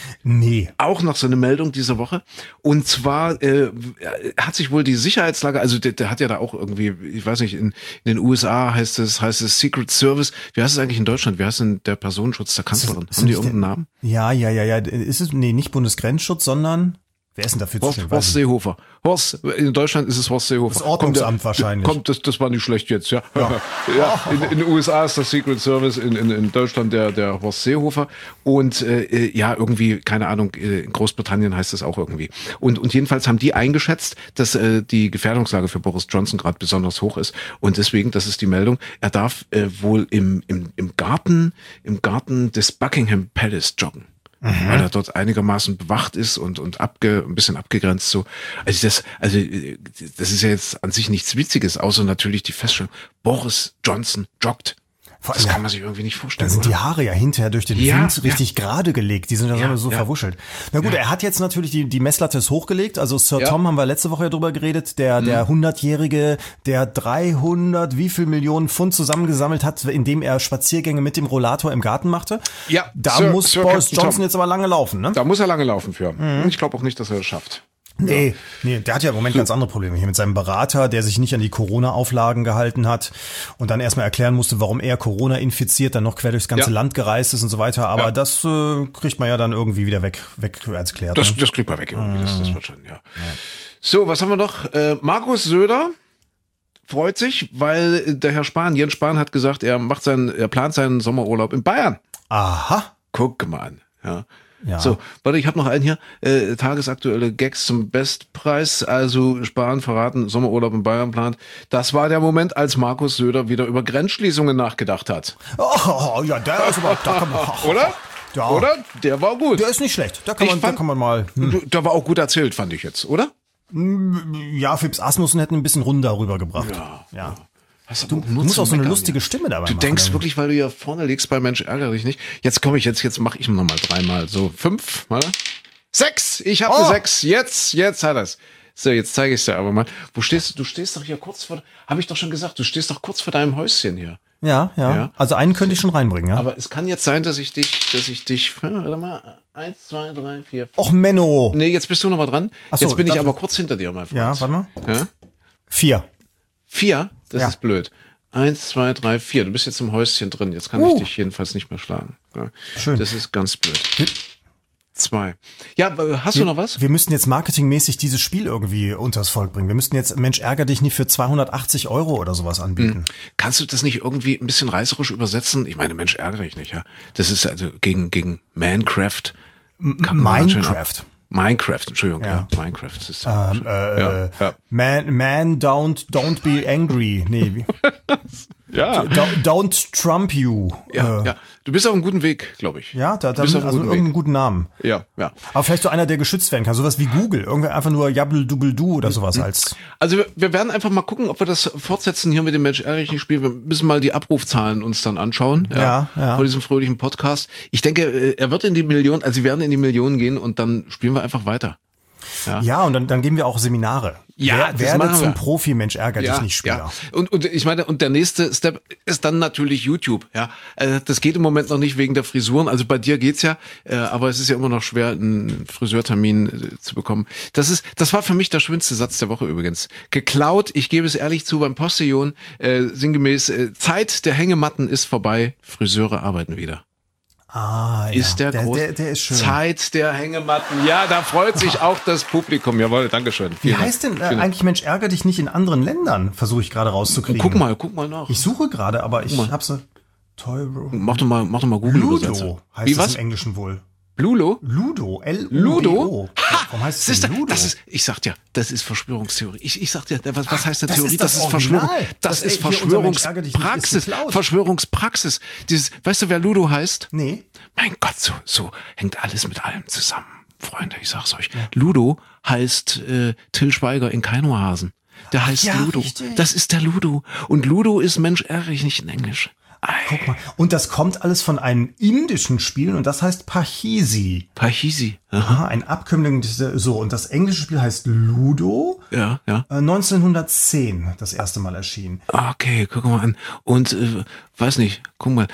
Nee. Auch noch so eine Meldung diese Woche. Und zwar äh, hat sich wohl die Sicherheitslage, also der, der hat ja da auch irgendwie, ich weiß nicht, in, in den U S A heißt es, heißt es Secret Service. Wie heißt es eigentlich in Deutschland? Wie heißt denn der Personenschutz der Kanzlerin? Ist, ist Haben die irgendeinen Namen? Ja, ja, ja, ja. Ist es, nee, nicht Bundesgrenzschutz, sondern wer ist denn dafür Horst, zuständig? Horst Seehofer. Horst, in Deutschland ist es Horst Seehofer. Das Ordnungsamt kommt der, wahrscheinlich. Kommt, das, das war nicht schlecht jetzt, ja. ja. ja in, in den U S A ist das Secret Service, in, in, in Deutschland der, der Horst Seehofer. Und äh, ja, irgendwie, keine Ahnung, in Großbritannien heißt das auch irgendwie. Und, und jedenfalls haben die eingeschätzt, dass äh, die Gefährdungslage für Boris Johnson gerade besonders hoch ist. Und deswegen, das ist die Meldung, er darf äh, wohl im, im, im Garten, im Garten des Buckingham Palace joggen. Mhm. Weil er dort einigermaßen bewacht ist und und abge, ein bisschen abgegrenzt so. Also das, also das ist ja jetzt an sich nichts Witziges, außer natürlich die Feststellung: Boris Johnson joggt. Das kann man sich irgendwie nicht vorstellen. Da sind oder? Die Haare ja hinterher durch den ja, Wind richtig ja. gerade gelegt. Die sind ja, ja so ja. verwuschelt. Na gut, ja. er hat jetzt natürlich die, die Messlatte ist hochgelegt. Also Sir ja. Tom haben wir letzte Woche ja drüber geredet. Der, mhm. der hundertjährige, der dreihundert, wie viel Millionen Pfund zusammengesammelt hat, indem er Spaziergänge mit dem Rollator im Garten machte. Ja. Da Sir, muss Sir Boris Captain Johnson Tom. jetzt aber lange laufen, ne? Da muss er lange laufen für. Mhm. Ich glaube auch nicht, dass er es schafft. Nee, nee, der hat ja im Moment ganz andere Probleme hier mit seinem Berater, der sich nicht an die Corona-Auflagen gehalten hat und dann erstmal erklären musste, warum er Corona infiziert, dann noch quer durchs ganze ja. Land gereist ist und so weiter. Aber ja. das äh, kriegt man ja dann irgendwie wieder weg, weg als klärt. Das, ne? das kriegt man weg irgendwie, das, das wird schon, ja. ja. So, was haben wir noch? Äh, Markus Söder freut sich, weil der Herr Spahn, Jens Spahn hat gesagt, er macht seinen, er plant seinen Sommerurlaub in Bayern. Aha. Guck mal an, ja. Ja. So, warte, ich habe noch einen hier. Äh, tagesaktuelle Gags zum Bestpreis. Also Spahn verraten, Sommerurlaub in Bayern plant. Das war der Moment, als Markus Söder wieder über Grenzschließungen nachgedacht hat. Oh, ja, der ist überhaupt da. Oder? Ja. Oder? Der war gut. Der ist nicht schlecht. Da kann, Ich man, da fand- kann man mal. Hm. Der war auch gut erzählt, fand ich jetzt, oder? Ja, Phipps Asmussen hätten ein bisschen runder rübergebracht. Ja. ja. Hast Du, aber du nur musst zu auch so eine meckern, lustige ja. Stimme dabei Du machen. denkst ey. wirklich, weil du hier vorne liegst bei Mensch, ärgere dich nicht. Jetzt komme ich, jetzt, jetzt mache ich nochmal dreimal. So, fünf, mal. Sechs! Ich habe Oh. eine sechs. Jetzt, jetzt hat er's. So, jetzt zeige ich es dir aber mal. Wo stehst du? Du stehst doch hier kurz vor, habe ich doch schon gesagt, du stehst doch kurz vor deinem Häuschen hier. Ja, ja, Ja. Also einen könnte ich schon reinbringen, ja. Aber es kann jetzt sein, dass ich dich, dass ich dich, warte mal, eins, zwei, drei, vier. Och, Menno. Nee, jetzt bist du noch mal dran. Ach so, jetzt bin ich darf- aber kurz hinter dir, mein Freund. Ja, warte mal. Ja? Vier. Vier? Das Ja. ist blöd. Eins, zwei, drei, vier. Du bist jetzt im Häuschen drin. Jetzt kann Uh. ich dich jedenfalls nicht mehr schlagen. Ja. Schön. Das ist ganz blöd. Zwei. Ja, äh, hast du noch was? Wir müssten jetzt marketingmäßig dieses Spiel irgendwie unters Volk bringen. Wir müssten jetzt Mensch ärger dich nicht für zweihundertachtzig Euro oder sowas anbieten. Kannst du das nicht irgendwie ein bisschen reißerisch übersetzen? Ich meine, Mensch, ärgere ich nicht, ja. Das ist also gegen, gegen Minecraft. Kann man ganz schön ab- Minecraft. Minecraft, Entschuldigung, ja. Ja. Minecraft ist Ähm, äh, ja, ja. Man, man don't, don't be angry. Nee, wie- Ja, don't, don't Trump you. ja, äh, ja. Du bist auf einem guten Weg, glaube ich. Ja, da, da Du bist auf einem also guten irgendeinen Weg. guten Namen. Ja, ja. Aber vielleicht so einer, der geschützt werden kann. Sowas wie Google. Irgendwer einfach nur Jabbel Dubbel Du oder sowas als. Also wir, wir werden einfach mal gucken, ob wir das fortsetzen hier mit dem Mensch ärgere ich nicht Spiel. Wir müssen mal die Abrufzahlen uns dann anschauen. Ja, ja. Vor diesem fröhlichen Podcast. Ich denke, äh, er wird in die Millionen, also sie werden in die Millionen gehen und dann spielen wir einfach weiter. Ja. Ja, und dann, dann geben wir auch Seminare. Ja, Wer, das werde machen zum wir. Profi, Mensch, ärger dich nicht Spieler. ja. Und, und ich meine, und der nächste Step ist dann natürlich YouTube. Ja, äh, das geht im Moment noch nicht wegen der Frisuren. Also bei dir geht's ja, äh, aber es ist ja immer noch schwer, einen Friseurtermin äh, zu bekommen. Das ist, das war für mich der schönste Satz der Woche übrigens. Geklaut, ich gebe es ehrlich zu, beim Postillon, äh, sinngemäß, äh, Zeit der Hängematten ist vorbei, Friseure arbeiten wieder. Ah, ja. Ist der, der, groß der, der ist schön. Zeit der Hängematten. Ja, da freut sich auch das Publikum. Jawohl, Dankeschön. Wie Vielen heißt denn Dank. äh, Vielen Dank. eigentlich Mensch, ärger dich nicht in anderen Ländern? Versuche ich gerade rauszukriegen. Guck mal, guck mal nach. Ich suche gerade, aber ich mal. habe so Toy Mach doch mal, mach doch mal Google-Übersetzung. Ludo heißt Wie es was? im Englischen wohl. Lulo? Ludo, L U D O. Ludo? Warum heißt es Siehst denn du, Ludo? das ist, ich sag dir, das ist Verschwörungstheorie. Ich, ich sag dir, was, was heißt eine das Theorie? ist das ist Original. Verschwörung. Das, Das, ist ey, hier, unser Mensch ärgere dich nicht, ist Verschwörungspraxis. geklaut. Verschwörungspraxis. Dieses, weißt du, wer Ludo heißt? Nee. Mein Gott, so, so hängt alles mit allem zusammen. Freunde, ich sag's euch. Ludo heißt äh, Till Schweiger in Keinohasen. Der heißt ja, Ludo. richtig. Das ist der Ludo. Und Ludo ist Mensch ärgere ich nicht in Englisch. Ei. Guck mal. Und das kommt alles von einem indischen Spiel und das heißt Pachisi. Pachisi. Aha. Aha, ein Abkömmling. So, und das englische Spiel heißt Ludo. Ja, ja. Äh, neunzehnhundertzehn das erste Mal erschienen. Okay, guck mal an. Und, äh, weiß nicht, guck mal,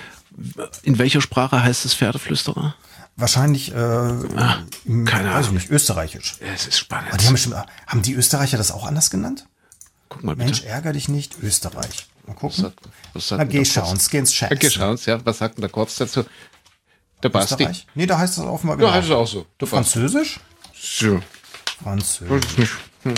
in welcher Sprache heißt es Pferdeflüsterer? Wahrscheinlich, äh, Ah, im- keine weiß ich Ahnung. nicht, österreichisch. Es ist spannend. Aber die haben bestimmt, haben die Österreicher das auch anders genannt? Guck mal bitte. Mensch, ärger dich nicht, Österreich. Mal Was gucken. sagt, was sagt Na, denn geh der schauen, Kurz? skins Ja, checks. geh schauen, ja. Was sagt denn der Kurz dazu? Der Basti. Österreich? Nee, da heißt es offenbar Ja, genau. heißt es auch so. Der Basti. Französisch? So, Französisch. weiß ich nicht. Hm.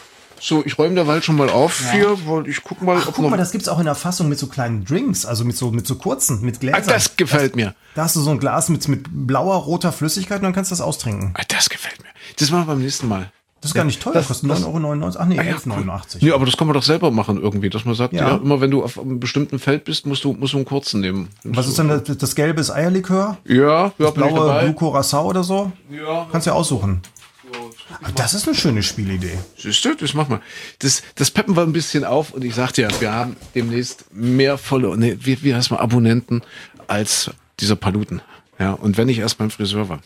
So, ich räume derweil schon mal auf hier, weil ich guck mal, Ach, ob guck noch... mal, das gibt's auch in der Fassung mit so kleinen Drinks, also mit so, mit so kurzen, mit Ah, Gläsern. das gefällt mir. Da hast du so ein Glas mit, mit blauer, roter Flüssigkeit und dann kannst du das austrinken. Ah, das gefällt mir. Das machen wir beim nächsten Mal. Das ist gar nicht teuer, das- kostet das- neun Euro neunundneunzig. Ach nee, Ah, ja, elf Euro neunundachtzig. Nee, aber das kann man doch selber machen irgendwie, dass man sagt, ja, Ja. immer wenn du auf einem bestimmten Feld bist, musst du, musst du einen kurzen nehmen. Was ist denn das, das gelbe ist Eierlikör? Ja, ja, bin ich Blaue dabei. Blue Curacao oder so? Ja, Kannst du ja aussuchen. Aber das ist eine schöne Spielidee. siehst du, das machen wir. Das, das peppen wir ein bisschen auf und ich sag dir, wir haben demnächst mehr volle, nee, wie, wie heißt man, Abonnenten als dieser Paluten. Ja, und wenn ich erst beim Friseur war,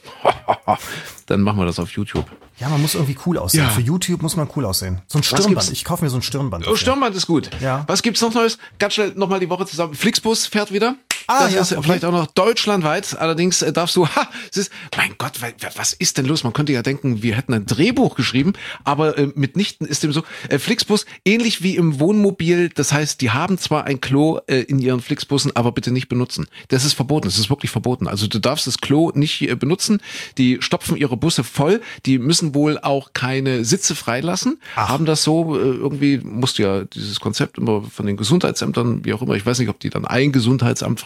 dann machen wir das auf YouTube. Ja, man muss irgendwie cool aussehen. Ja. Für YouTube muss man cool aussehen. So ein Stirnband. gibt's? Ich kaufe mir so ein Stirnband. Oh, dafür. Stirnband ist gut. Ja. Was gibt's noch Neues? Ganz schnell nochmal die Woche zusammen. Flixbus fährt wieder. Ah, das ja, ist okay. vielleicht auch noch deutschlandweit. Allerdings äh, darfst du, ha, es ist, mein Gott, weil, was ist denn los? Man könnte ja denken, wir hätten ein Drehbuch geschrieben, aber äh, mitnichten ist dem so. Äh, Flixbus, ähnlich wie im Wohnmobil, das heißt, die haben zwar ein Klo äh, in ihren Flixbussen, aber bitte nicht benutzen. Das ist verboten, das ist wirklich verboten. Also du darfst das Klo nicht äh, benutzen. Die stopfen ihre Busse voll, die müssen wohl auch keine Sitze freilassen, Ach. haben das so, äh, irgendwie musst du ja dieses Konzept immer von den Gesundheitsämtern, wie auch immer, ich weiß nicht, ob die dann ein Gesundheitsamt fragen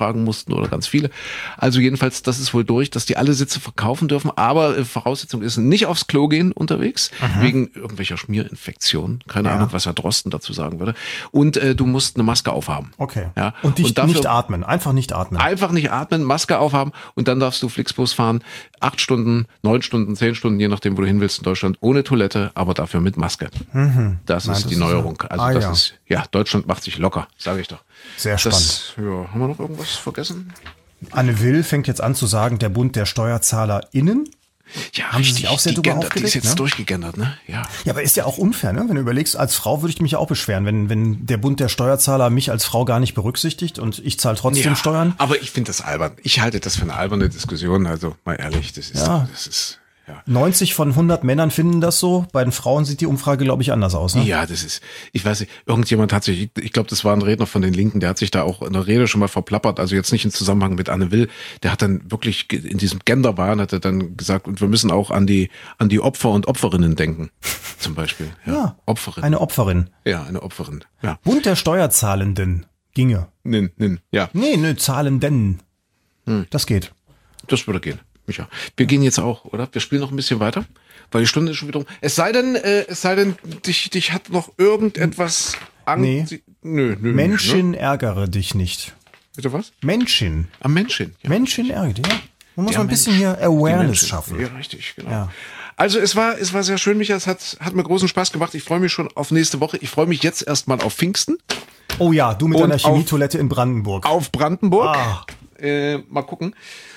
tragen mussten oder ganz viele. Also jedenfalls, das ist wohl durch, dass die alle Sitze verkaufen dürfen, aber äh, Voraussetzung ist, nicht aufs Klo gehen unterwegs, mhm. wegen irgendwelcher Schmierinfektionen. Keine ja. Ahnung, was Herr Drosten dazu sagen würde. Und äh, du musst eine Maske aufhaben. Okay. Ja. Und, dich und dafür, nicht atmen, einfach nicht atmen. Einfach nicht atmen, Maske aufhaben und dann darfst du Flixbus fahren, acht Stunden, neun Stunden, zehn Stunden, je nachdem, wo du hin willst in Deutschland, ohne Toilette, aber dafür mit Maske. Mhm. Das Nein, ist das die ist Neuerung. So. Also ah, das ja. ist, ja, Deutschland macht sich locker, sage ich doch. Sehr das, spannend. Ja, haben wir noch irgendwas vergessen? Anne Will fängt jetzt an zu sagen, der Bund der SteuerzahlerInnen. Ja, haben sich auch sehr drüber aufgeregt. Die ist jetzt ne? durchgegendert, ne? Ja. Ja, aber ist ja auch unfair, ne? Wenn du überlegst, als Frau würde ich mich ja auch beschweren, wenn, wenn der Bund der Steuerzahler mich als Frau gar nicht berücksichtigt und ich zahle trotzdem ja, Steuern. Aber ich finde das albern. Ich halte das für eine alberne Diskussion, also mal ehrlich, das ist, ja. das ist, ja. neunzig von hundert Männern finden das so. Bei den Frauen sieht die Umfrage, glaube ich, anders aus. Ne? Ja, das ist, ich weiß nicht, irgendjemand hat sich, ich glaube, das war ein Redner von den Linken, der hat sich da auch in der Rede schon mal verplappert, also jetzt nicht im Zusammenhang mit Anne Will, der hat dann wirklich in diesem Genderwahn hat er dann gesagt, und wir müssen auch an die, an die Opfer und Opferinnen denken, zum Beispiel. Ja, ja Opferin. Eine Opferin. Ja, eine Opferin. Ja. Bund der Steuerzahlenden ginge. Nin, nin, ja. Nee, ne, Zahlenden. Hm. Das geht. Das würde gehen. Micha. Wir gehen jetzt auch, oder? Wir spielen noch ein bisschen weiter, weil die Stunde ist schon wieder um. Es sei denn, äh, es sei denn, dich, dich hat noch irgendetwas Angst. Nee. Nö, nö. Menschen ne? ärgere dich nicht. Bitte was? Menschen. Am Menschen. Ja. Menschen ärgere dich, ja. Man muss mal ein bisschen hier Awareness schaffen. Ja, richtig, genau. Ja. Also es war, es war sehr schön, Micha. Es hat, hat mir großen Spaß gemacht. Ich freue mich schon auf nächste Woche. Ich freue mich jetzt erstmal auf Pfingsten. Oh ja, du mit Und deiner Chemietoilette in Brandenburg. Auf Brandenburg. Ah. Äh, mal gucken.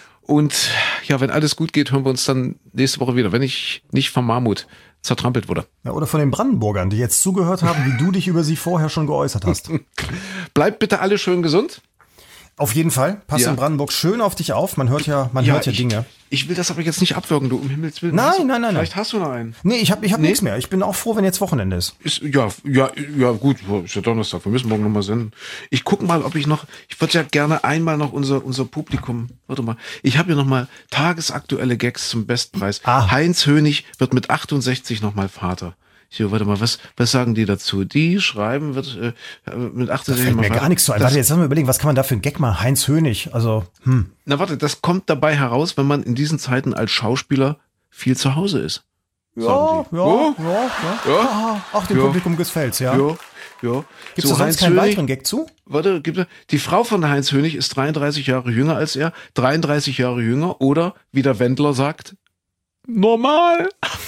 Und ja, wenn alles gut geht, hören wir uns dann nächste Woche wieder, wenn ich nicht vom Mammut zertrampelt wurde. Ja, oder von den Brandenburgern, die jetzt zugehört haben, wie du dich über sie vorher schon geäußert hast. Bleibt bitte alle schön gesund. Auf jeden Fall. Pass ja. in Brandenburg schön auf dich auf. Man hört ja, man ja, hört ja ich, Dinge. Ich will das aber jetzt nicht abwürgen, du, um Himmels Willen. Nein, hast du, nein, nein. Vielleicht nein. hast du noch einen. Nee, ich habe ich hab nee? nichts mehr. Ich bin auch froh, wenn jetzt Wochenende ist. ist. Ja, ja, ja, gut. Ist ja Donnerstag. Wir müssen morgen nochmal senden. Ich gucke mal, ob ich noch, ich würde ja gerne einmal noch unser, unser Publikum, warte mal. Ich habe hier nochmal tagesaktuelle Gags zum Bestpreis. Ah. Heinz Hönig wird mit achtundsechzig nochmal Vater. Hier, warte mal, was, was sagen die dazu? Die schreiben, wird äh, mit achtundsechzig fällt mir gar nichts zu ein. Warte, jetzt lass mal überlegen, was kann man da für einen Gag machen? Heinz Hönig, also, hm. Na warte, das kommt dabei heraus, wenn man in diesen Zeiten als Schauspieler viel zu Hause ist. Ja, ja, oh? ja, ja, ja. Ach, dem ja. Publikum gefällt's, ja. Ja, ja. Gibt's so da sonst keinen Hönig, weiteren Gag zu? Warte, gibt die Frau von Heinz Hönig ist dreiunddreißig Jahre jünger als er, dreiunddreißig Jahre jünger oder, wie der Wendler sagt, normal.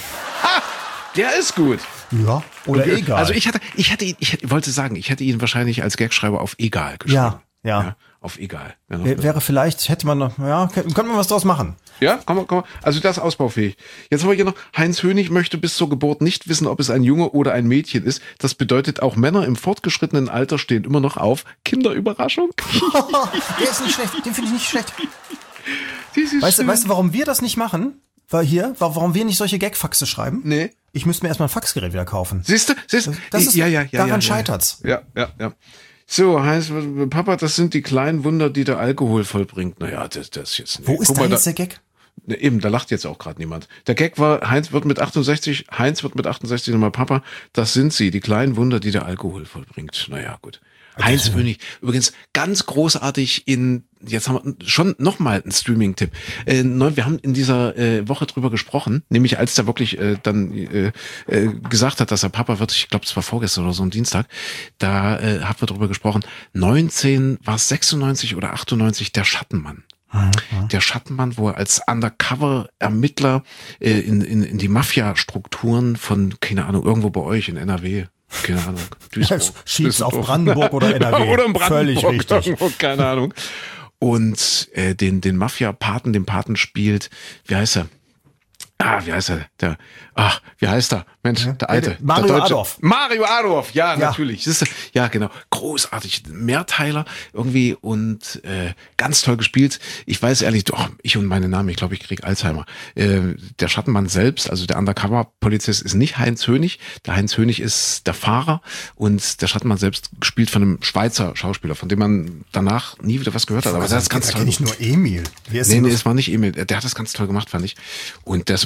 Der ist gut. Ja, oder und, egal. Also ich hatte, ich hatte, ich wollte sagen, ich hätte ihn wahrscheinlich als Gagschreiber auf egal geschrieben. Ja, ja. ja auf egal. W- wäre vielleicht, hätte man noch, ja, könnte man was draus machen. Ja, komm mal, komm mal. Also das ist ausbaufähig. Jetzt haben wir hier noch, Heinz Hönig möchte bis zur Geburt nicht wissen, ob es ein Junge oder ein Mädchen ist. Das bedeutet, auch Männer im fortgeschrittenen Alter stehen immer noch auf Kinderüberraschung. Der ist nicht schlecht, den finde ich nicht schlecht. Weißt du, weißt du, warum wir das nicht machen? Weil hier, warum wir nicht solche Gag-Faxe schreiben? Nee. Ich müsste mir erstmal ein Faxgerät wieder kaufen. Siehst du? Siehst du? Das ist, ja, ja, ja, daran ja, ja, scheitert's. Ja, ja, ja. So, heißt, Papa, das sind die kleinen Wunder, die der Alkohol vollbringt. Naja, das, das ist jetzt nicht. Wo ist Guck da mal, jetzt da, der Gag? Ne, eben, da lacht jetzt auch gerade niemand. Der Gag war, Heinz wird mit achtundsechzig, Heinz wird mit achtundsechzig nochmal Papa. Das sind sie, die kleinen Wunder, die der Alkohol vollbringt. Naja, gut. Heinz Hönig, übrigens ganz großartig in, jetzt haben wir schon nochmal einen Streaming-Tipp. Äh, neu, wir haben in dieser äh, Woche drüber gesprochen, nämlich als der wirklich äh, dann äh, äh, gesagt hat, dass er Papa wird, ich glaube, es war vorgestern oder so, am Dienstag, da äh, haben wir drüber gesprochen, neunzehn, war es sechsundneunzig oder achtundneunzig, der Schattenmann. Mhm. Der Schattenmann, wo er als Undercover-Ermittler äh, in, in, in die Mafia-Strukturen von, keine Ahnung, irgendwo bei euch in N R W, keine Ahnung, Duisburg, schießt auf Brandenburg oder N R W. Oder in Brandenburg, völlig richtig. Irgendwo, keine Ahnung. Und äh, den, den Mafia-Paten, den Paten spielt, wie heißt er? Ah, wie heißt er? Der, ach, wie heißt er? Mensch, der Alte. Mario der Adorf. Mario Adorf, ja, Ja. natürlich. Siehst du? Ja, genau. Großartig. Mehrteiler irgendwie und äh, ganz toll gespielt. Ich weiß ehrlich, doch, ich und meine Namen, ich glaube, ich krieg Alzheimer. Äh, der Schattenmann selbst, also der Undercover-Polizist, ist nicht Heinz Hönig. Der Heinz Hönig ist der Fahrer und der Schattenmann selbst gespielt von einem Schweizer Schauspieler, von dem man danach nie wieder was gehört hat. Aber das ist ganz da toll. kenne ich nur Emil. Wer ist Nee, denn nee, das? es war nicht Emil. Der hat das ganz toll gemacht, fand ich. Und der ist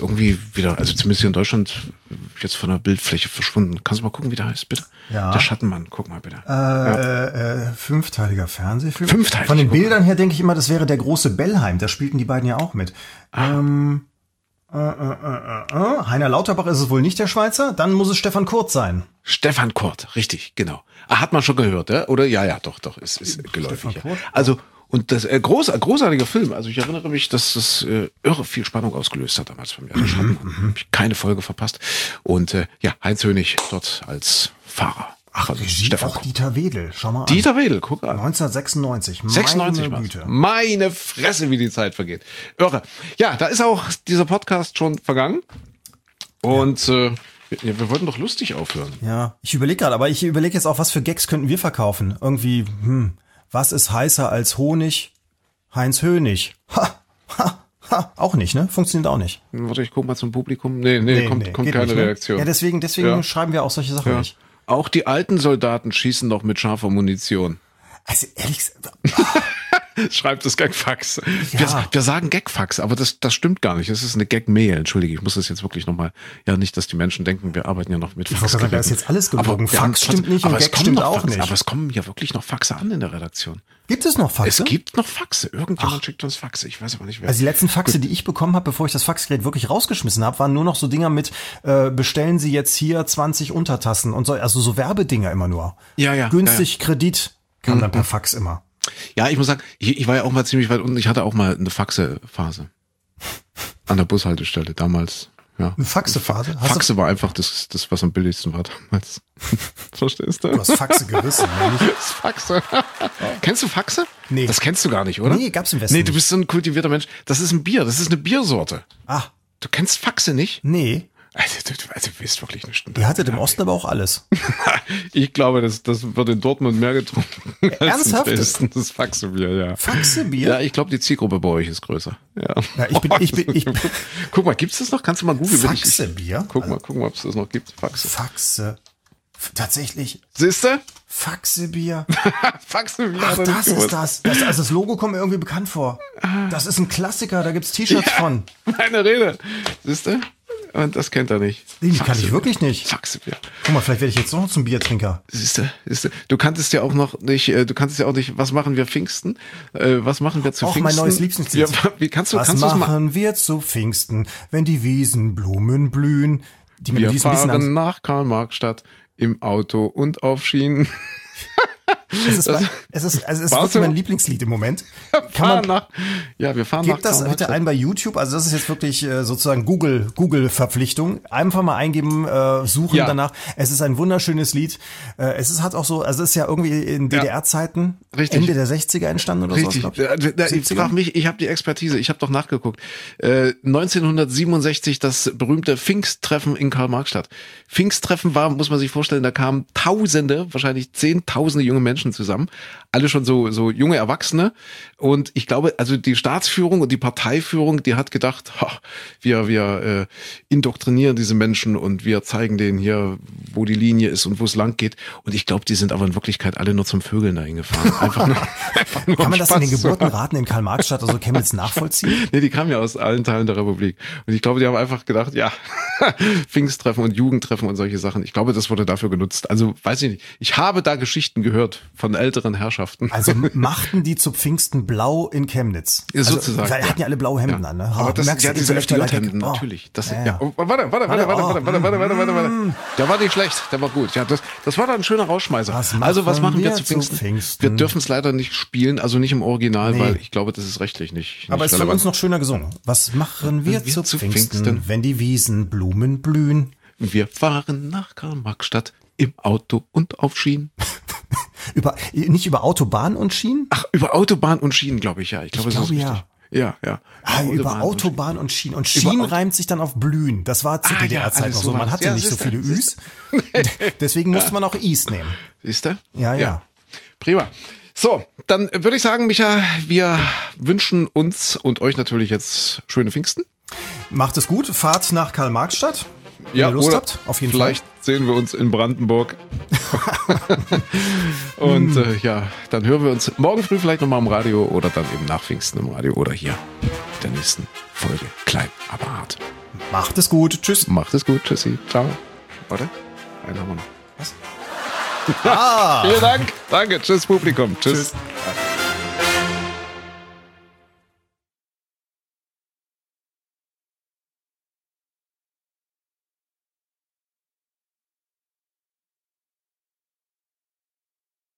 irgendwie wieder, also zumindest hier in Deutschland, jetzt von der Bildfläche verschwunden. Kannst du mal gucken, wie der heißt, bitte? Ja. Der Schattenmann, guck mal bitte. Äh, ja. äh, fünfteiliger Fernsehfilm. Fünfteilig. Von den Bildern her denke ich immer, das wäre der große Bellheim. Da spielten die beiden ja auch mit. Ah. Ähm, äh, äh, äh, äh. Heiner Lauterbach ist es wohl nicht, der Schweizer. Dann muss es Stefan Kurt sein. Stefan Kurt, richtig, genau. Ah, hat man schon gehört, ja? Oder? Ja, ja, doch, doch, ist, ist geläufig. Ja. Also, und das äh, groß, großartiger Film. Also ich erinnere mich, dass das äh, irre viel Spannung ausgelöst hat damals bei mir. Mhm, Schatten, ich keine Folge verpasst. Und äh, ja, Heinz Hönig dort als Fahrer. Ach, also Stefan auch Kurt. Dieter Wedel, schau mal an. Dieter Wedel, guck an. neunzehnhundertsechsundneunzig. sechsundneunzig, meine Güte. Meine Fresse, wie die Zeit vergeht. Irre. Ja, da ist auch dieser Podcast schon vergangen. Und ja. äh, wir, wir wollten doch lustig aufhören. Ja, ich überlege gerade, aber ich überlege jetzt auch, was für Gags könnten wir verkaufen. Irgendwie, hm, was ist heißer als Honig? Heinz Hönig. Ha, ha, ha. Auch nicht, ne? Funktioniert auch nicht. Warte, ich guck mal zum Publikum. Nee, nee, nee kommt, nee, kommt keine nicht, Reaktion. Ne? Ja, deswegen, deswegen ja. schreiben wir auch solche Sachen ja. nicht. Auch die alten Soldaten schießen noch mit scharfer Munition. Also ehrlich gesagt... Schreibt das Gagfax. Ja. Wir, wir sagen Gagfax, aber das, das stimmt gar nicht. Das ist eine Gag-Mail. Entschuldige, ich muss das jetzt wirklich nochmal, ja nicht, dass die Menschen denken, wir arbeiten ja noch mit Fax. Ich da ist jetzt alles gelogen. Fax stimmt nicht und Gag stimmt auch nicht. Aber es kommen ja wirklich noch Faxe an in der Redaktion. Gibt es noch Faxe? Es gibt noch Faxe. Irgendjemand Ach. schickt uns Faxe. Ich weiß aber nicht, wer. Also die letzten Faxe, Gut. die ich bekommen habe, bevor ich das Faxgerät wirklich rausgeschmissen habe, waren nur noch so Dinger mit, äh, bestellen Sie jetzt hier zwanzig Untertassen und so, also so Werbedinger immer nur. Ja, ja. Günstig, ja, ja. Kredit kam mhm. dann per Fax immer. Ja, ich muss sagen, ich, ich war ja auch mal ziemlich weit unten. Ich hatte auch mal eine Faxe-Phase. An der Bushaltestelle damals. Ja. Eine Faxe-Phase? Hast Faxe war einfach das, das, was am billigsten war damals. Verstehst du? Du hast Faxe gerissen, nämlich. Das Faxe. Kennst du Faxe? Nee. Das kennst du gar nicht, oder? Nee, gab's im Westen Nee, du bist so ein kultivierter Mensch. Das ist ein Bier, das ist eine Biersorte. Ah. Du kennst Faxe nicht? Nee. Also, du, also, du bist wirklich eine Stunde. Ihr hattet im Osten aber auch alles. Ich glaube, das, das wird in Dortmund mehr getrunken. Ernsthaft? Als in das Faxebier, ja. Faxebier? Ja, ich glaube, die Zielgruppe bei euch ist größer. Ja. Ja, ich bin, ich bin, ich bin. Guck mal, gibt's das noch? Kannst du mal googeln? Faxebier? Guck mal, guck mal, ob es das noch gibt. Faxe. Faxe. Tatsächlich. Siehste? Faxebier. Faxebier. Ach, das ist das. das. Also das Logo kommt mir irgendwie bekannt vor. Das ist ein Klassiker, da gibt's T-Shirts ja, von. Meine Rede. Siehste? Und das kennt er nicht. Nee, die kann ich wirklich nicht. Faxebier. Guck mal, vielleicht werde ich jetzt noch zum Biertrinker. Siehste, siehste. Du kanntest ja auch noch nicht, du kanntest ja auch nicht, was machen wir Pfingsten? Äh, was machen wir zu Och, Pfingsten? Auch mein neues Lieblingslied. Ja, wie kannst du, was kannst machen mal? wir zu Pfingsten, wenn die Wiesenblumen blühen? Die wir Melodie fahren ein bisschen nach Karl-Marx-Stadt im Auto und auf Schienen. Es ist, mein, es ist, also es ist wirklich mein Lieblingslied im Moment. Kann man, nach, ja, wir fahren Gebt das bitte ein bei YouTube. Also das ist jetzt wirklich äh, sozusagen Google Google Verpflichtung. Einfach mal eingeben, äh, suchen ja. danach. Es ist ein wunderschönes Lied. Äh, es ist hat auch so, also es ist ja irgendwie in D D R-Zeiten, ja. Ende der sechziger entstanden oder Richtig. so. Richtig. Ich frage mich, ich habe die Expertise, ich habe doch nachgeguckt. Äh, neunzehnhundertsiebenundsechzig das berühmte Pfingsttreffen in Karl-Marx-Stadt. Pfingsttreffen war, muss man sich vorstellen, da kamen Tausende, wahrscheinlich Zehntausende junge Menschen zusammen, alle schon so so junge Erwachsene, und ich glaube, also die Staatsführung und die Parteiführung, die hat gedacht, ha, wir wir äh, indoktrinieren diese Menschen und wir zeigen denen hier, wo die Linie ist und wo es lang geht, und ich glaube, die sind aber in Wirklichkeit alle nur zum Vögeln dahin gefahren. Einfach nur, einfach nur Kann man Spaß das in den Geburtenraten in Karl-Marx-Stadt, also Chemnitz, nachvollziehen? Nee, die kamen ja aus allen Teilen der Republik, und ich glaube, die haben einfach gedacht, ja, Pfingsttreffen und Jugendtreffen und solche Sachen, ich glaube, das wurde dafür genutzt. Also weiß ich nicht, ich habe da Geschichten gehört von älteren Herrschaften. Also machten die zu Pfingsten blau in Chemnitz. Ja, also, sozusagen. Die hatten ja alle blaue Hemden ja. an, ne? Aber das sind ja diese F D J-Hemden, oh. natürlich. Das, ja, ja. Oh, warte, warte, warte, warte, warte, warte, warte, warte, warte, warte, warte. Der war nicht schlecht, der war gut. Ja, das, das war dann ein schöner Rausschmeißer. Was also was machen wir, wir zu Pfingsten? Pfingsten? Wir dürfen es leider nicht spielen, also nicht im Original, nee. weil ich glaube, das ist rechtlich nicht, nicht Aber es ist für uns noch schöner gesungen. Was machen wir, wir zu, zu Pfingsten, Pfingsten, wenn die Wiesenblumen blühen? Wir fahren nach Karl-Marx-Stadt im Auto und auf Schienen. über, nicht über Autobahn und Schienen? Ach, über Autobahn und Schienen, glaube ich, ja. Ich glaube, ich das glaube, ist richtig. Ja, ja. Ah, Autobahn über Autobahn und, und Schienen. Und Schienen reimt sich dann auf blühen. Das war zu ah, D D R-Zeit noch so. Man hatte ja, nicht so viele Üs. Deswegen musste man auch Is nehmen. Siehst du? Ja, ja, ja. Prima. So, dann würde ich sagen, Micha, wir wünschen uns und euch natürlich jetzt schöne Pfingsten. Macht es gut. Fahrt nach Karl-Marx-Stadt. Wenn ja, ihr Lust oder habt, auf jeden vielleicht Fall. sehen wir uns in Brandenburg. Und äh, ja, dann hören wir uns morgen früh vielleicht nochmal im Radio oder dann eben nach Pfingsten im Radio oder hier. der nächsten Folge Klein, aber hart. Macht es gut. Tschüss. Macht es gut. Tschüssi. Ciao. Warte. Einen haben wir noch. Was? Ah. Vielen Dank. Danke. Tschüss, Publikum. Tschüss. Tschüss.